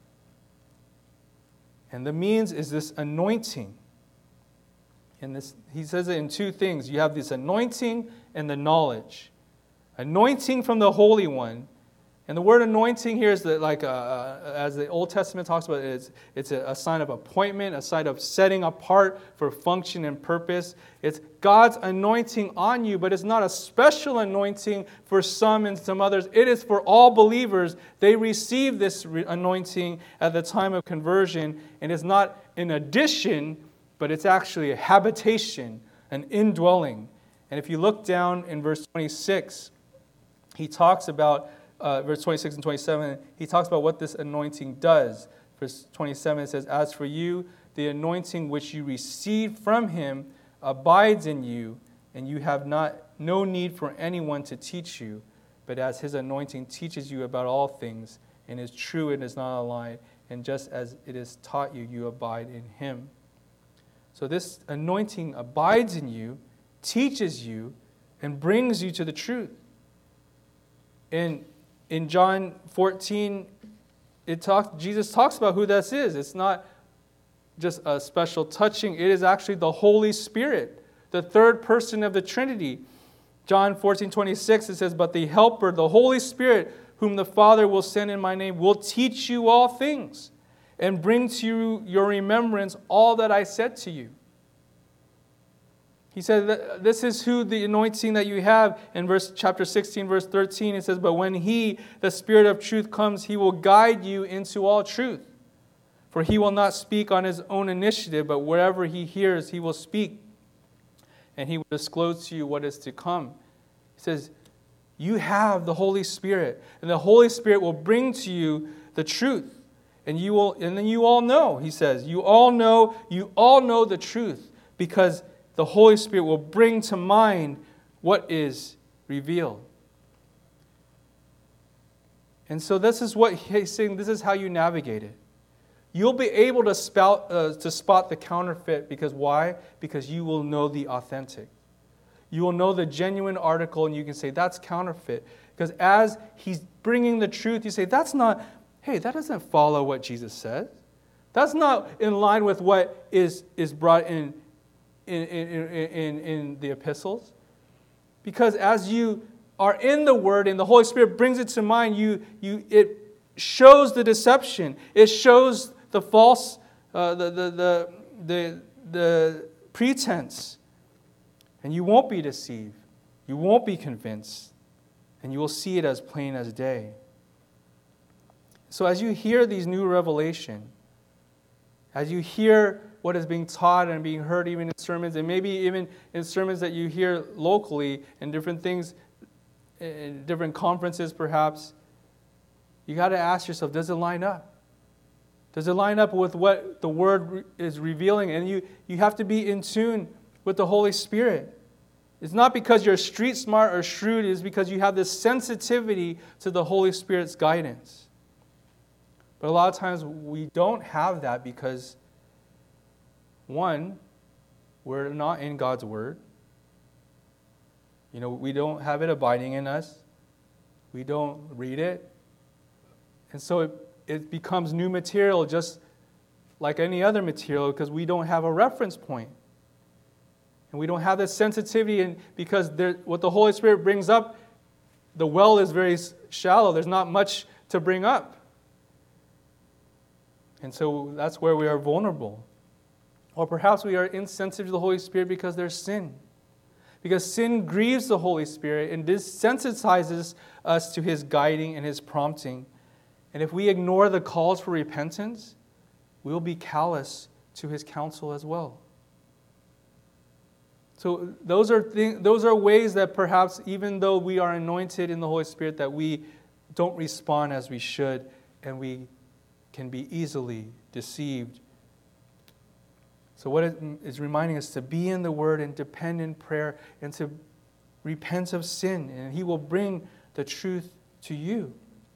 And the means is this anointing. And this, he says it in two things. You have this anointing and the knowledge. Anointing from the Holy One. And the word anointing here is that, like, uh, as the Old Testament talks about it, it's, it's a, a sign of appointment, a sign of setting apart for function and purpose. It's God's anointing on you, but it's not a special anointing for some and some others. It is for all believers. They receive this re- anointing at the time of conversion, and it's not an addition, but it's actually a habitation, an indwelling. And if you look down in verse twenty-six, he talks about, uh, verse twenty-six and twenty-seven, he talks about what this anointing does. Verse twenty-seven, it says, as for you, the anointing which you received from him abides in you, and you have not no need for anyone to teach you, but as his anointing teaches you about all things, and is true and is not a lie, and just as it is taught you, you abide in him. So this anointing abides in you, teaches you, and brings you to the truth. In, in John fourteen, it talks, Jesus talks about who this is. It's not just a special touching. It is actually the Holy Spirit, the third person of the Trinity. John fourteen twenty-six, it says, but the Helper, the Holy Spirit, whom the Father will send in my name, will teach you all things and bring to you your remembrance all that I said to you. He said that this is who the anointing that you have. In verse chapter sixteen, verse thirteen, it says, but when he, the Spirit of truth, comes, he will guide you into all truth. For he will not speak on his own initiative, but wherever he hears, he will speak. And he will disclose to you what is to come. He says, you have the Holy Spirit. And the Holy Spirit will bring to you the truth. And you will, and then you all know, he says, you all know, you all know the truth. Because the Holy Spirit will bring to mind what is revealed. And so this is what he's saying, this is how you navigate it. You'll be able to, spout, uh, to spot the counterfeit, because why? Because you will know the authentic. You will know the genuine article, and you can say, that's counterfeit. Because as he's bringing the truth, you say, that's not, hey, that doesn't follow what Jesus said. That's not in line with what is, is brought in In, in, in, in the epistles. Because as you are in the Word and the Holy Spirit brings it to mind, you, you it shows the deception. It shows the false, uh, the, the, the, the, the pretense. And you won't be deceived. You won't be convinced. And you will see it as plain as day. So as you hear these new revelation, as you hear what is being taught and being heard even in sermons, and maybe even in sermons that you hear locally and different things, in different conferences perhaps, you got to ask yourself, does it line up? Does it line up with what the Word is revealing? And you, you have to be in tune with the Holy Spirit. It's not because you're street smart or shrewd, it's because you have this sensitivity to the Holy Spirit's guidance. But a lot of times we don't have that because, one, we're not in God's Word. You know, we don't have it abiding in us. We don't read it. And so it, it becomes new material just like any other material because we don't have a reference point. And we don't have this sensitivity, and because there, what the Holy Spirit brings up, the well is very shallow. There's not much to bring up. And so that's where we are vulnerable. Or perhaps we are insensitive to the Holy Spirit because there's sin. Because sin grieves the Holy Spirit and desensitizes us to His guiding and His prompting. And if we ignore the calls for repentance, we will be callous to His counsel as well. So those are th- those are ways that perhaps even though we are anointed in the Holy Spirit, that we don't respond as we should, and we can be easily deceived. So what it is reminding us to be in the Word and depend in prayer and to repent of sin, and He will bring the truth to you.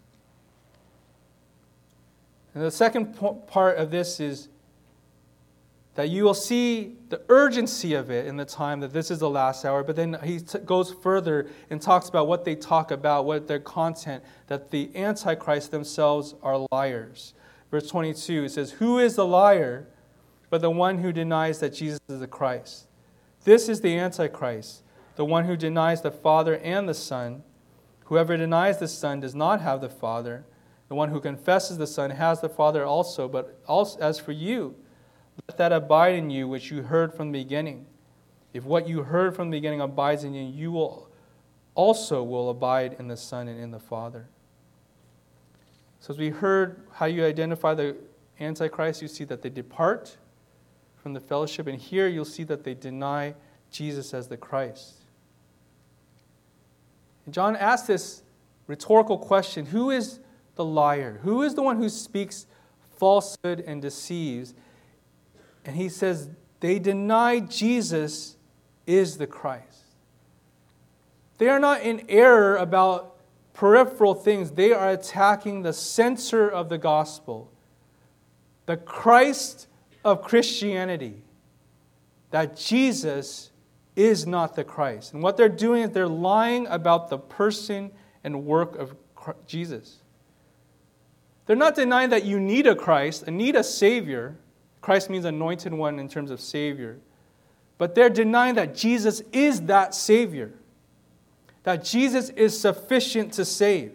And the second part of this is that you will see the urgency of it in the time that this is the last hour, but then he t- goes further and talks about what they talk about, what their content, that the Antichrist themselves are liars. Verse twenty-two, it says, "Who is the liar but the one who denies that Jesus is the Christ? This is the Antichrist, the one who denies the Father and the Son. Whoever denies the Son does not have the Father. The one who confesses the Son has the Father also, but also, as for you, let that abide in you which you heard from the beginning. If what you heard from the beginning abides in you, you will also will abide in the Son and in the Father." So as we heard how you identify the Antichrist, you see that they depart from the fellowship. And here you'll see that they deny Jesus as the Christ. And John asked this rhetorical question: who is the liar? Who is the one who speaks falsehood and deceives? And he says, they deny Jesus is the Christ. They are not in error about peripheral things. They are attacking the center of the gospel, the Christ of Christianity, that Jesus is not the Christ. And what they're doing is they're lying about the person and work of Jesus. They're not denying that you need a Christ and need a Savior. Christ means anointed one in terms of Savior. But they're denying that Jesus is that Savior. That Jesus is sufficient to save.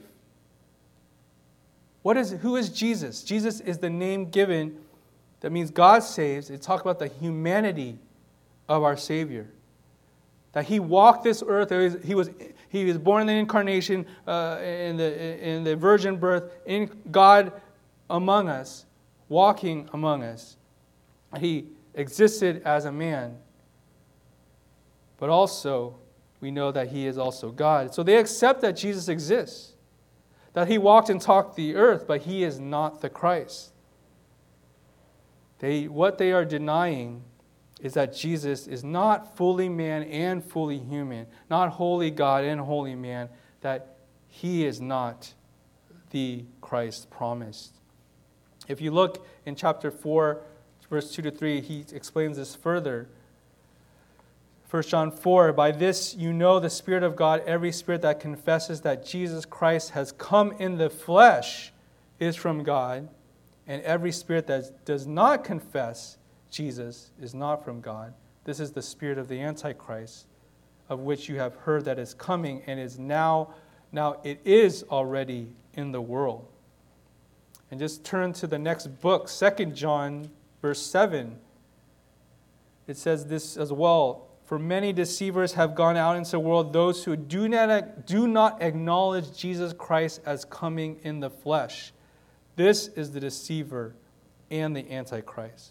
What is, who is Jesus? Jesus is the name given that means God saves. It talks about the humanity of our Savior. That He walked this earth. He was, he was born in the incarnation, uh, in, the, in the virgin birth, in God among us, walking among us. He existed as a man, but also we know that He is also God. So they accept that Jesus exists, that He walked and talked the earth, but He is not the Christ. They, what they are denying is that Jesus is not fully man and fully human, not wholly God and wholly man, that He is not the Christ promised. If you look in chapter four, verse two to three, he explains this further. First John four, "By this you know the Spirit of God, every spirit that confesses that Jesus Christ has come in the flesh is from God, and every spirit that does not confess Jesus is not from God. This is the spirit of the Antichrist, of which you have heard that is coming and is now, now it is already in the world." And just turn to the next book, Second John, verse seven. It says this as well: "For many deceivers have gone out into the world, those who do not, do not acknowledge Jesus Christ as coming in the flesh. This is the deceiver and the Antichrist."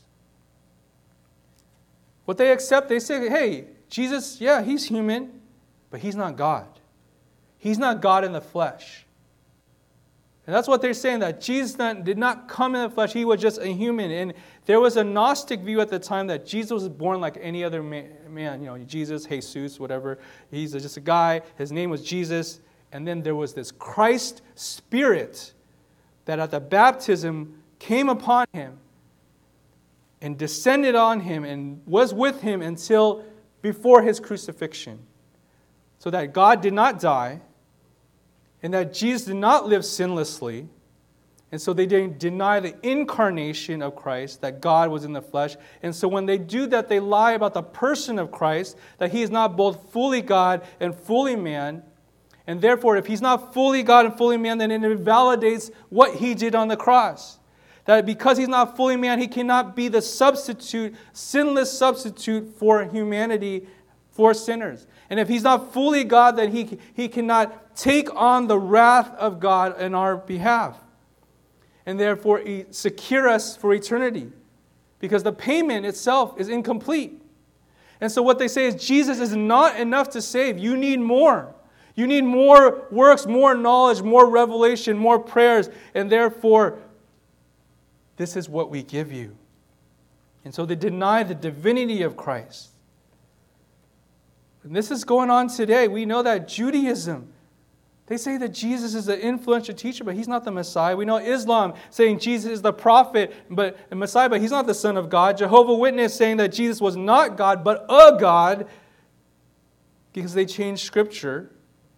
What they accept, they say, hey, Jesus, yeah, He's human, but He's not God. He's not God in the flesh. And that's what they're saying, that Jesus did not come in the flesh. He was just a human. And there was a Gnostic view at the time that Jesus was born like any other man. You know, Jesus, Jesus, whatever. He's just a guy. His name was Jesus. And then there was this Christ spirit that at the baptism came upon Him and descended on Him and was with Him until before His crucifixion. So that God did not die, and that Jesus did not live sinlessly, and so they didn't deny the incarnation of Christ, that God was in the flesh. And so when they do that, they lie about the person of Christ, that He is not both fully God and fully man. And therefore, if He's not fully God and fully man, then it invalidates what He did on the cross. That because He's not fully man, He cannot be the substitute, sinless substitute for humanity, for sinners. And if He's not fully God, then He, he cannot take on the wrath of God in our behalf. And therefore secure us for eternity. Because the payment itself is incomplete. And so what they say is Jesus is not enough to save. You need more. You need more works, more knowledge, more revelation, more prayers. And therefore, this is what we give you. And so they deny the divinity of Christ. And this is going on today. We know that Judaism, they say that Jesus is an influential teacher, but He's not the Messiah. We know Islam saying Jesus is the prophet, but the Messiah, but He's not the Son of God. Jehovah's Witness saying that Jesus was not God, but a God, because they changed Scripture.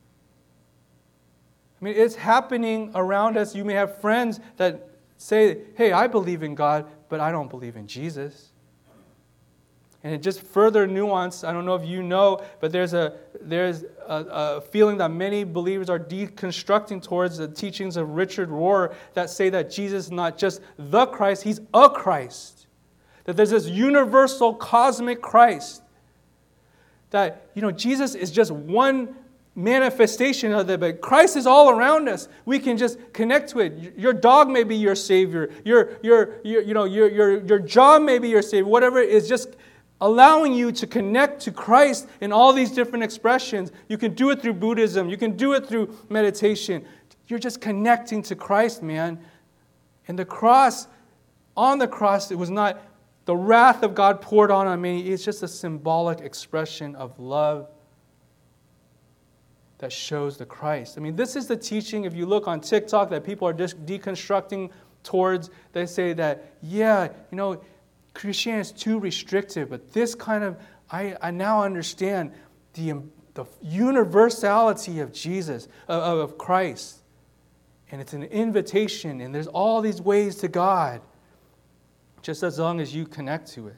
I mean, it's happening around us. You may have friends that say, hey, I believe in God, but I don't believe in Jesus. And it just further nuance, I don't know if you know, but there's a there's a, a feeling that many believers are deconstructing towards the teachings of Richard Rohr that say that Jesus is not just the Christ, He's a Christ. That there's this universal cosmic Christ. That, you know, Jesus is just one manifestation of it, but Christ is all around us. We can just connect to it. Your dog may be your Savior. Your, your, your, you know, your, your, your job may be your Savior. Whatever it is, just allowing you to connect to Christ in all these different expressions. You can do it through Buddhism. You can do it through meditation. You're just connecting to Christ, man. And the cross, on the cross, it was not the wrath of God poured on on me. It's just a symbolic expression of love that shows the Christ. I mean, this is the teaching, if you look on TikTok, that people are just deconstructing towards. They say that, yeah, you know, Christianity is too restrictive, but this kind of, I, I now understand the, the universality of Jesus, of, of Christ. And it's an invitation, and there's all these ways to God, just as long as you connect to it.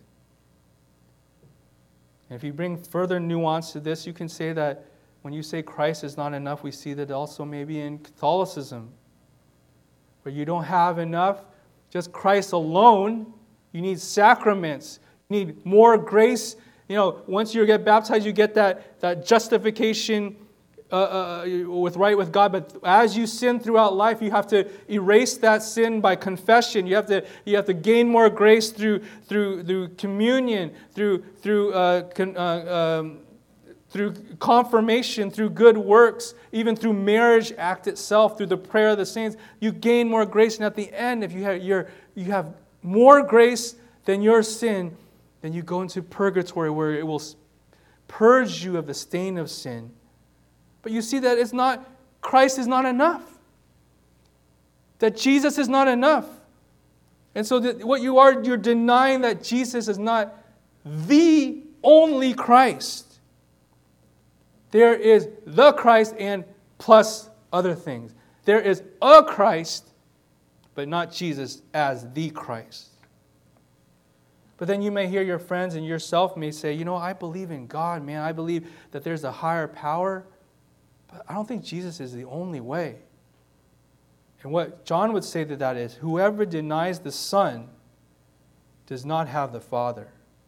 And if you bring further nuance to this, you can say that when you say Christ is not enough, we see that also maybe in Catholicism, where you don't have enough, just Christ alone. You need sacraments. You need more grace. You know, once you get baptized, you get that, that justification uh, uh, with right with God. But as you sin throughout life, you have to erase that sin by confession. You have to you have to gain more grace through through through communion, through through uh, con, uh, um, through confirmation, through good works, even through marriage act itself, through the prayer of the saints. You gain more grace, and at the end, if you have you're, you have more grace than your sin, then you go into purgatory where it will purge you of the stain of sin. But you see that it's not, Christ is not enough. That Jesus is not enough. And so that what you are, you're denying that Jesus is not the only Christ. There is the Christ and plus other things. There is a Christ, but not Jesus as the Christ. But then you may hear your friends and yourself may say, you know, I believe in God, man. I believe that there's a higher power, but I don't think Jesus is the only way. And what John would say to that is, whoever denies the Son does not have the Father.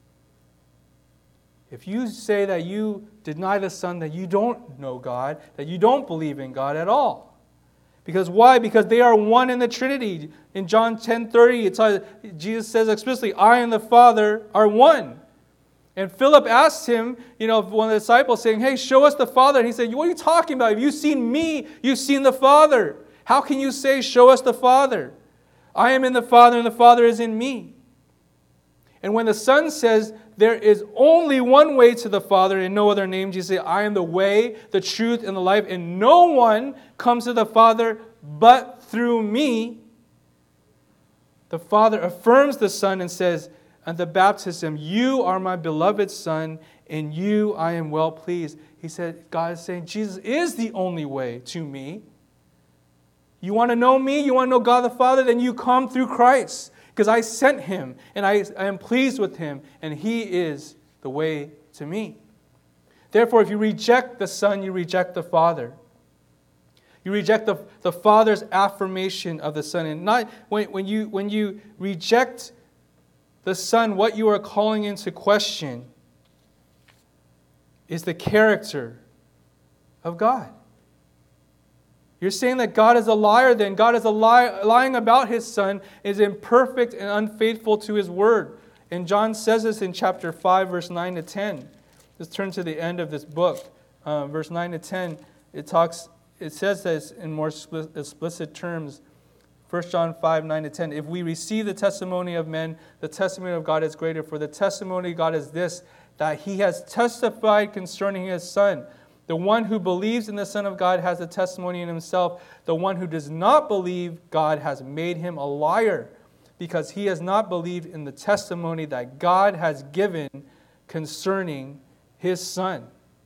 If you say that you deny the Son, that you don't know God, that you don't believe in God at all. Because why? Because they are one in the Trinity. In John ten thirty, it's, Jesus says explicitly, I and the Father are one. And Philip asked him, you know, one of the disciples saying, hey, show us the Father. And he said, what are you talking about? If you've seen me, you've seen the Father. How can you say, show us the Father? I am in the Father and the Father is in me. And when the Son says, there is only one way to the Father and no other name, Jesus said, I am the way, the truth, and the life, and no one comes to the Father but through me. The Father affirms the Son and says, at the baptism, you are my beloved Son, In you I am well pleased. He said, God is saying, Jesus is the only way to me. You want to know me? You want to know God the Father? Then you come through Christ. Because I sent him, and I, I am pleased with him, and he is the way to me. Therefore, if you reject the Son, you reject the Father. You reject the, the Father's affirmation of the Son. And not when, when you when you reject the Son, what you are calling into question is the character of God. You're saying that God is a liar then. God is a lie, lying about his Son, is imperfect and unfaithful to his word. And John says this in chapter five, verse nine to ten. Let's turn to the end of this book. Uh, verse nine to ten, it talks, it says this in more explicit terms. First John five, nine to ten. If we receive the testimony of men, the testimony of God is greater. For the testimony of God is this, that he has testified concerning his Son. The one who believes in the Son of God has a testimony in himself. The one who does not believe God has made him a liar, because he has not believed in the testimony that God has given concerning his Son.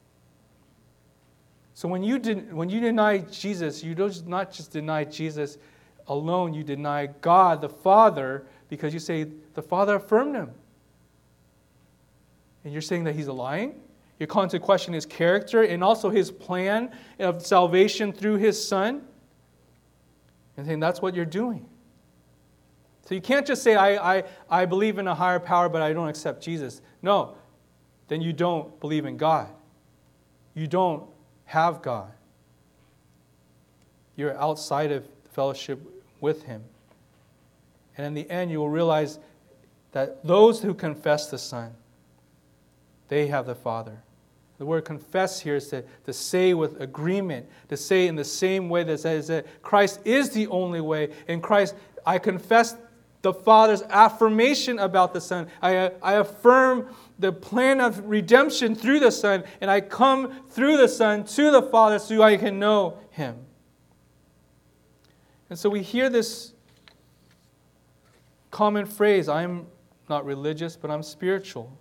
So when you de- when you deny Jesus, you don't not just deny Jesus alone, you deny God the Father, because you say the Father affirmed him. And you're saying that he's lying? You're calling to question his character and also his plan of salvation through his Son. And saying that's what you're doing. So you can't just say, I, I, I believe in a higher power, but I don't accept Jesus. No, then you don't believe in God. You don't have God. You're outside of fellowship with him. And in the end, you will realize that those who confess the Son, they have the Father. The word confess here is to, to say with agreement, to say in the same way that says that Christ is the only way. In Christ, I confess the Father's affirmation about the Son. I, I affirm the plan of redemption through the Son, and I come through the Son to the Father so I can know him. And so we hear this common phrase, I'm not religious, but I'm spiritual.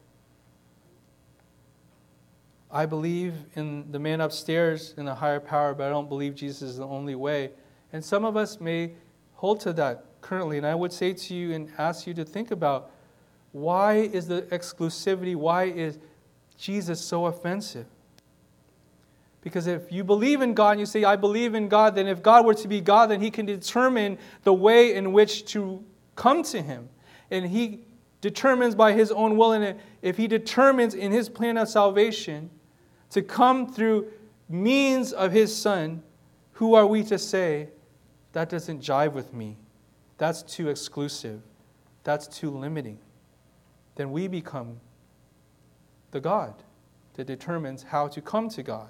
I believe in the man upstairs in the higher power, but I don't believe Jesus is the only way. And some of us may hold to that currently. And I would say to you and ask you to think about, why is the exclusivity, why is Jesus so offensive? Because if you believe in God and you say, I believe in God, then if God were to be God, then he can determine the way in which to come to him. And he determines by his own will. And if he determines in his plan of salvation to come through means of his Son, who are we to say, that doesn't jive with me? That's too exclusive. That's too limiting. Then we become the God that determines how to come to God.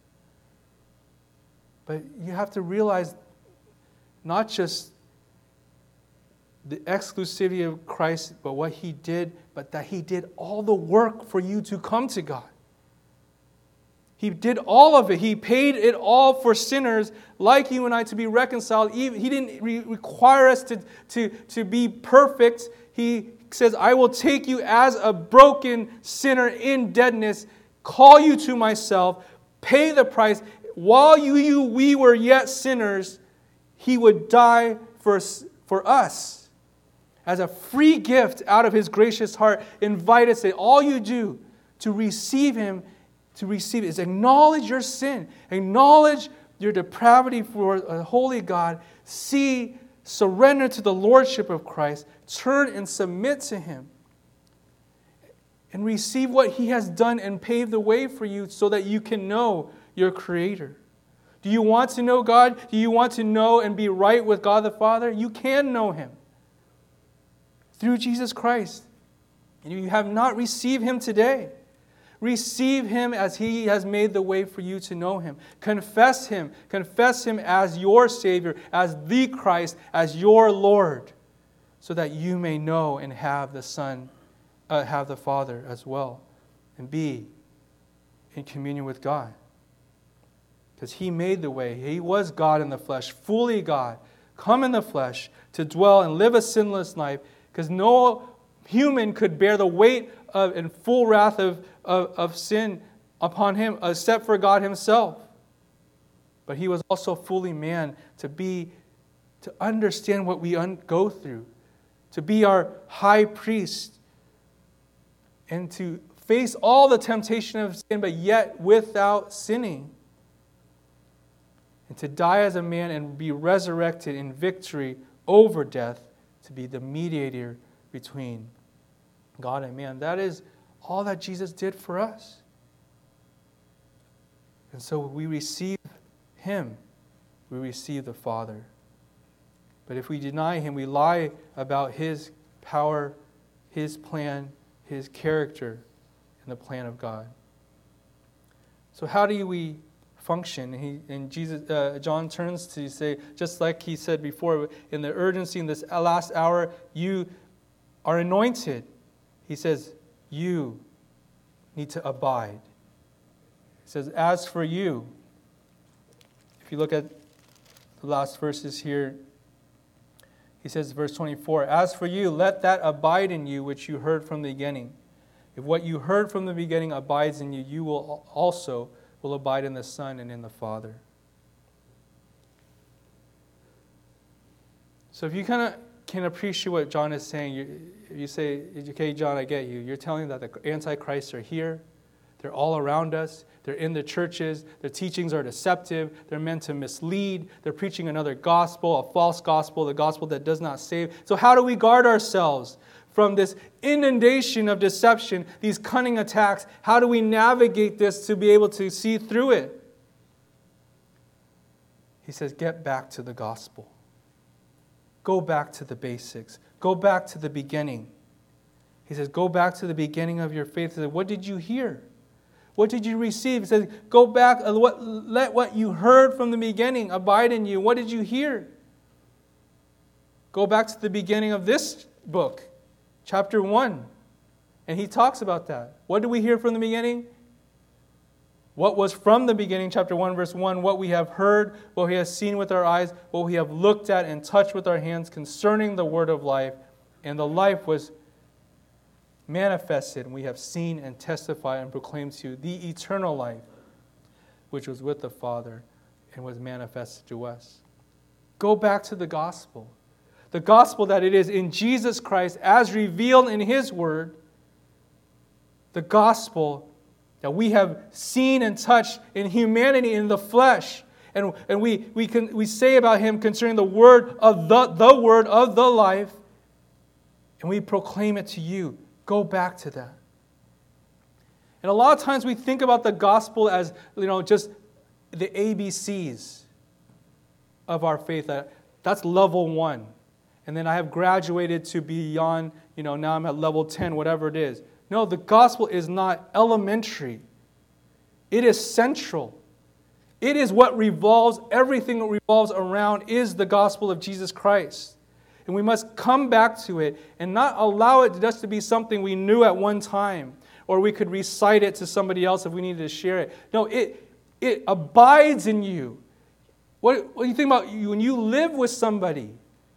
But you have to realize not just the exclusivity of Christ, but what he did, but that he did all the work for you to come to God. He did all of it. He paid it all for sinners like you and I to be reconciled. He didn't re- require us to, to, to be perfect. He says, I will take you as a broken sinner in deadness, call you to myself, pay the price. While you, you we were yet sinners, he would die for, for us. As a free gift out of his gracious heart, invite us. Say, all you do to receive him, to receive it, is acknowledge your sin, acknowledge your depravity for a holy God, see, surrender to the lordship of Christ, turn and submit to him, and receive what he has done and paved the way for you so that you can know your Creator. Do you want to know God? Do you want to know and be right with God the Father? You can know him through Jesus Christ. And if you have not received him today, receive him as he has made the way for you to know him. Confess him. Confess him as your Savior, as the Christ, as your Lord, so that you may know and have the Son, uh, have the Father as well, and be in communion with God. Because he made the way. He was God in the flesh, fully God, come in the flesh to dwell and live a sinless life, because no human could bear the weight of, and full wrath of, of, of sin upon him, except for God himself. But he was also fully man to be, to understand what we un- go through, to be our high priest, and to face all the temptation of sin, but yet without sinning. And to die as a man and be resurrected in victory over death, to be the mediator between God and man. That is all that Jesus did for us. And so we receive him, we receive the Father. But if we deny him, we lie about his power, his plan, his character, and the plan of God. So how do we function? And, he, and Jesus, uh, John turns to say, just like he said before, in the urgency in this last hour, you are anointed. He says, you need to abide. He says, as for you, if you look at the last verses here, he says, verse twenty-four, as for you, let that abide in you which you heard from the beginning. If what you heard from the beginning abides in you, you will also will abide in the Son and in the Father. So if you kind of can appreciate what John is saying, you, you say, okay, John, I get you. You're telling that the Antichrists are here. They're all around us. They're in the churches. Their teachings are deceptive. They're meant to mislead. They're preaching another gospel, a false gospel, the gospel that does not save. So how do we guard ourselves from this inundation of deception, these cunning attacks? How do we navigate this to be able to see through it? He says, get back to the gospel. Go back to the basics. Go back to the beginning. He says, go back to the beginning of your faith. He says, what did you hear? What did you receive? He says, go back, let what you heard from the beginning abide in you. What did you hear? Go back to the beginning of this book, chapter one. And he talks about that. What did we hear from the beginning? What was from the beginning, chapter one, verse one, what we have heard, what we have seen with our eyes, what we have looked at and touched with our hands concerning the word of life. And the life was manifested, and we have seen and testified and proclaimed to you the eternal life, which was with the Father and was manifested to us. Go back to the gospel. The gospel that it is in Jesus Christ as revealed in his word. The gospel that we have seen and touched in humanity, in the flesh. And, and we, we, can, we say about him concerning the word of the, the word of the life. And we proclaim it to you. Go back to that. And a lot of times we think about the gospel as, you know, just the A B Cs of our faith. That's level one. And then I have graduated to beyond, you know, now I'm at level ten, whatever it is. No, the gospel is not elementary. It is central. It is what revolves, everything that revolves around is the gospel of Jesus Christ. And we must come back to it and not allow it just to be something we knew at one time, or we could recite it to somebody else if we needed to share it. No, it, it abides in you. What, what do you think about you when you live with somebody?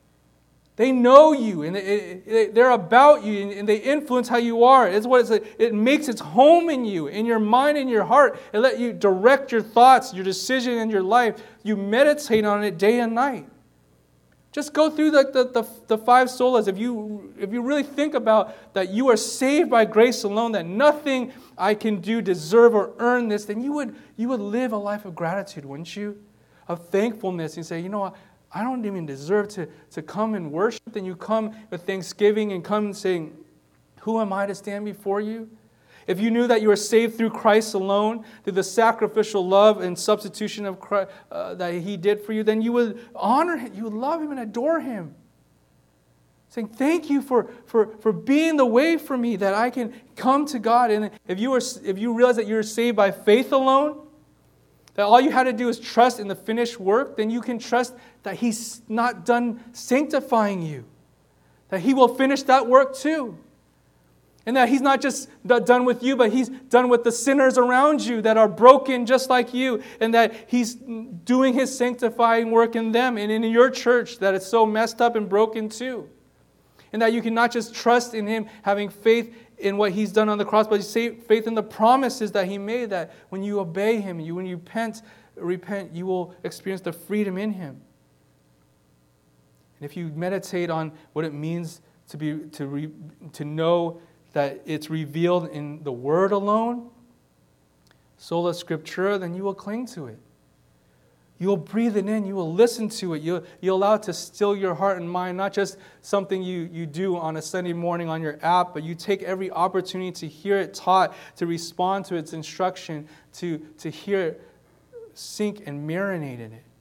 They know you, and it, it, they're about you, and they influence how you are. It's what it's like. It makes its home in you, in your mind, in your heart. It let you direct your thoughts, your decision, and your life. You meditate on it day and night. Just go through the, the, the, the five solas. If you, if you really think about that you are saved by grace alone, that nothing I can do, deserve, or earn this, then you would, you would live a life of gratitude, wouldn't you? Of thankfulness. You say, you know what? I don't even deserve to, to come and worship. Then you come with thanksgiving and come saying, who am I to stand before you? If you knew that you were saved through Christ alone, through the sacrificial love and substitution of Christ, uh, that he did for you, then you would honor him, you would love him and adore him. Saying, thank you for, for, for being the way for me that I can come to God. And if you, are, if you realize that you're saved by faith alone, that all you had to do is trust in the finished work, then you can trust that he's not done sanctifying you. That he will finish that work too. And that he's not just done with you, but he's done with the sinners around you that are broken just like you. And that he's doing his sanctifying work in them and in your church that is so messed up and broken too. And that you can not just trust in him having faith in what He's done on the cross, but faith in the promises that He made, that when you obey Him, you when you repent, repent, you will experience the freedom in Him. And if you meditate on what it means to be to re, to know that it's revealed in the Word alone, sola scriptura, then you will cling to it. You will breathe it in. You will listen to it. You'll, you'll allow it to still your heart and mind, not just something you, you do on a Sunday morning on your app, but you take every opportunity to hear it taught, to respond to its instruction, to, to hear it sink and marinate in it.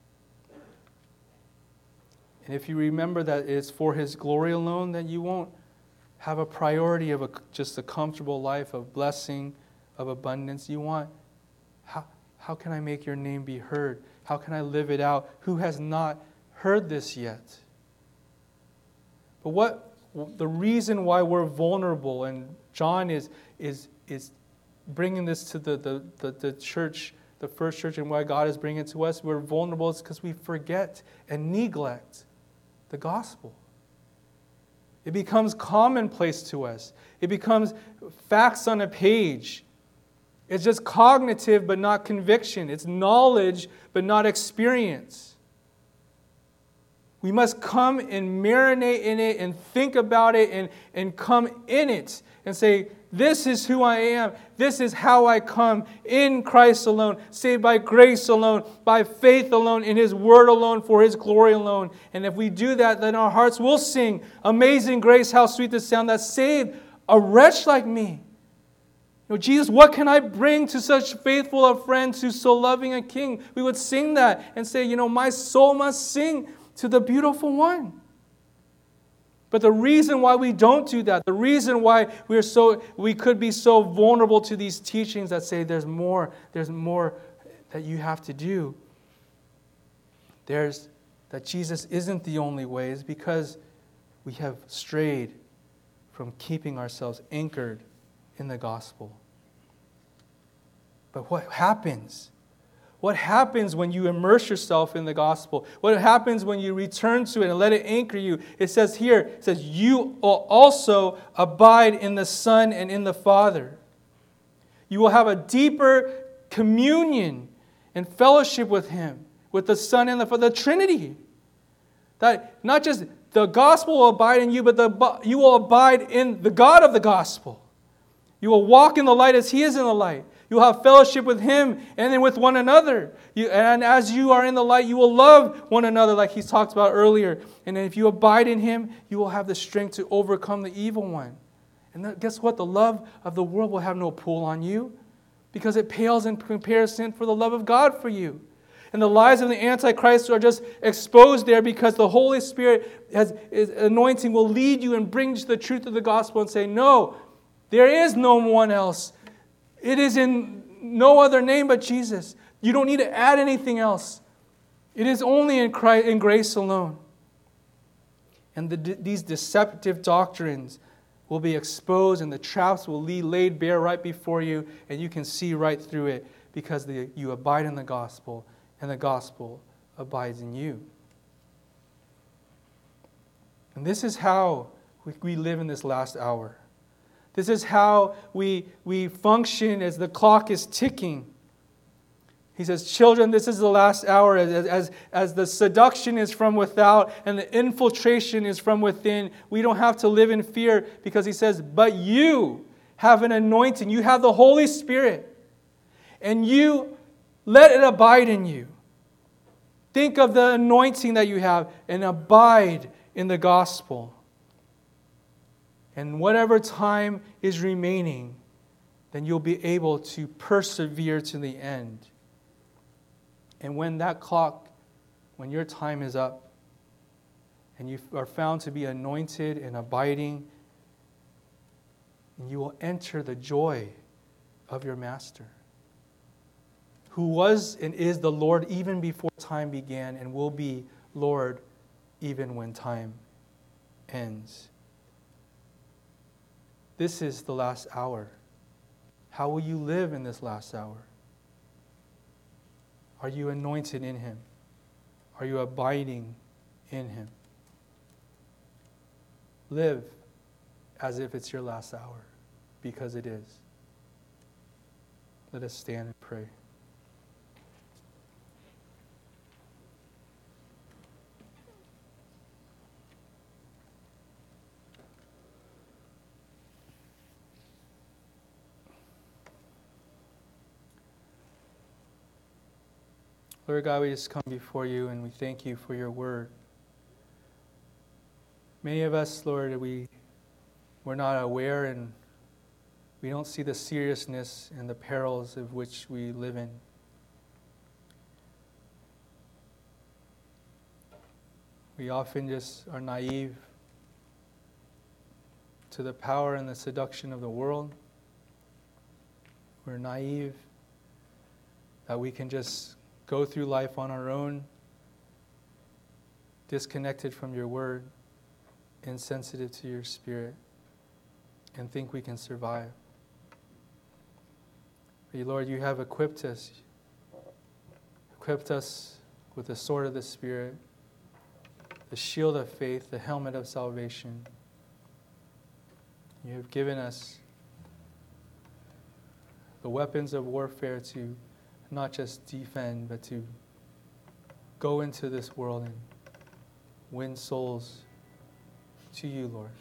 And if you remember that it's for His glory alone, then you won't have a priority of a, just a comfortable life of blessing, of abundance. You want, how, how can I make your name be heard? How can I live it out? Who has not heard this yet? But what the reason why we're vulnerable, and John is is is bringing this to the the, the, the church, the first church, and why God is bringing it to us, we're vulnerable is because we forget and neglect the gospel. It becomes commonplace to us. It becomes facts on a page. It's just cognitive but not conviction. It's knowledge but not experience. We must come and marinate in it and think about it and, and come in it and say, this is who I am. This is how I come in Christ alone, saved by grace alone, by faith alone, in His Word alone, for His glory alone. And if we do that, then our hearts will sing, amazing grace, how sweet the sound that saved a wretch like me. You know, Jesus, what can I bring to such faithful a friend, to so loving a King? We would sing that and say, you know, my soul must sing to the beautiful one. But the reason why we don't do that, the reason why we're so we could be so vulnerable to these teachings that say there's more, there's more that you have to do. There's that Jesus isn't the only way, is because we have strayed from keeping ourselves anchored in the gospel. But what happens? What happens when you immerse yourself in the gospel? What happens when you return to it and let it anchor you? It says here, it says, you will also abide in the Son and in the Father. You will have a deeper communion and fellowship with Him, with the Son and the Father, the Trinity. That not just the gospel will abide in you, but the, you will abide in the God of the gospel. You will walk in the light as He is in the light. You will have fellowship with Him and then with one another. You, and as you are in the light, you will love one another like He's talked about earlier. And if you abide in Him, you will have the strength to overcome the evil one. And that, guess what? The love of the world will have no pull on you, because it pales in comparison for the love of God for you. And the lies of the Antichrist are just exposed there because the Holy Spirit has His anointing will lead you and bring you to the truth of the gospel and say, no, there is no one else. It is in no other name but Jesus. You don't need to add anything else. It is only in Christ, in grace alone. And the, these deceptive doctrines will be exposed, and the traps will be laid bare right before you, and you can see right through it because the, you abide in the gospel, and the gospel abides in you. And this is how we, we live in this last hour. This is how we, we function as the clock is ticking. He says, children, this is the last hour. As, as, as the seduction is from without and the infiltration is from within, we don't have to live in fear, because He says, but you have an anointing. You have the Holy Spirit. And you let it abide in you. Think of the anointing that you have and abide in the gospel. And whatever time is remaining, then you'll be able to persevere to the end. And when that clock, when your time is up, and you are found to be anointed and abiding, and you will enter the joy of your Master, who was and is the Lord even before time began, and will be Lord even when time ends. This is the last hour. How will you live in this last hour? Are you anointed in Him? Are you abiding in Him? Live as if it's your last hour. because it is. Let us stand and pray. Lord God, we just come before you and we thank you for your word. Many of us, Lord, we, we're not aware and we don't see the seriousness and the perils of which we live in. We often just are naive to the power and the seduction of the world. We're naive that we can just go through life on our own, disconnected from your word, insensitive to your spirit, and think we can survive. But Lord, you have equipped us, equipped us with the sword of the Spirit, the shield of faith, the helmet of salvation. You have given us the weapons of warfare to not just defend, but to go into this world and win souls to you, Lord.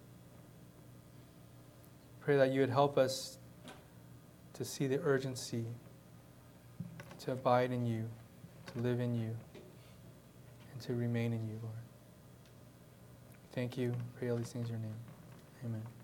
Pray that you would help us to see the urgency to abide in you, to live in you, and to remain in you, Lord. Thank you. Pray all these things in your name. Amen.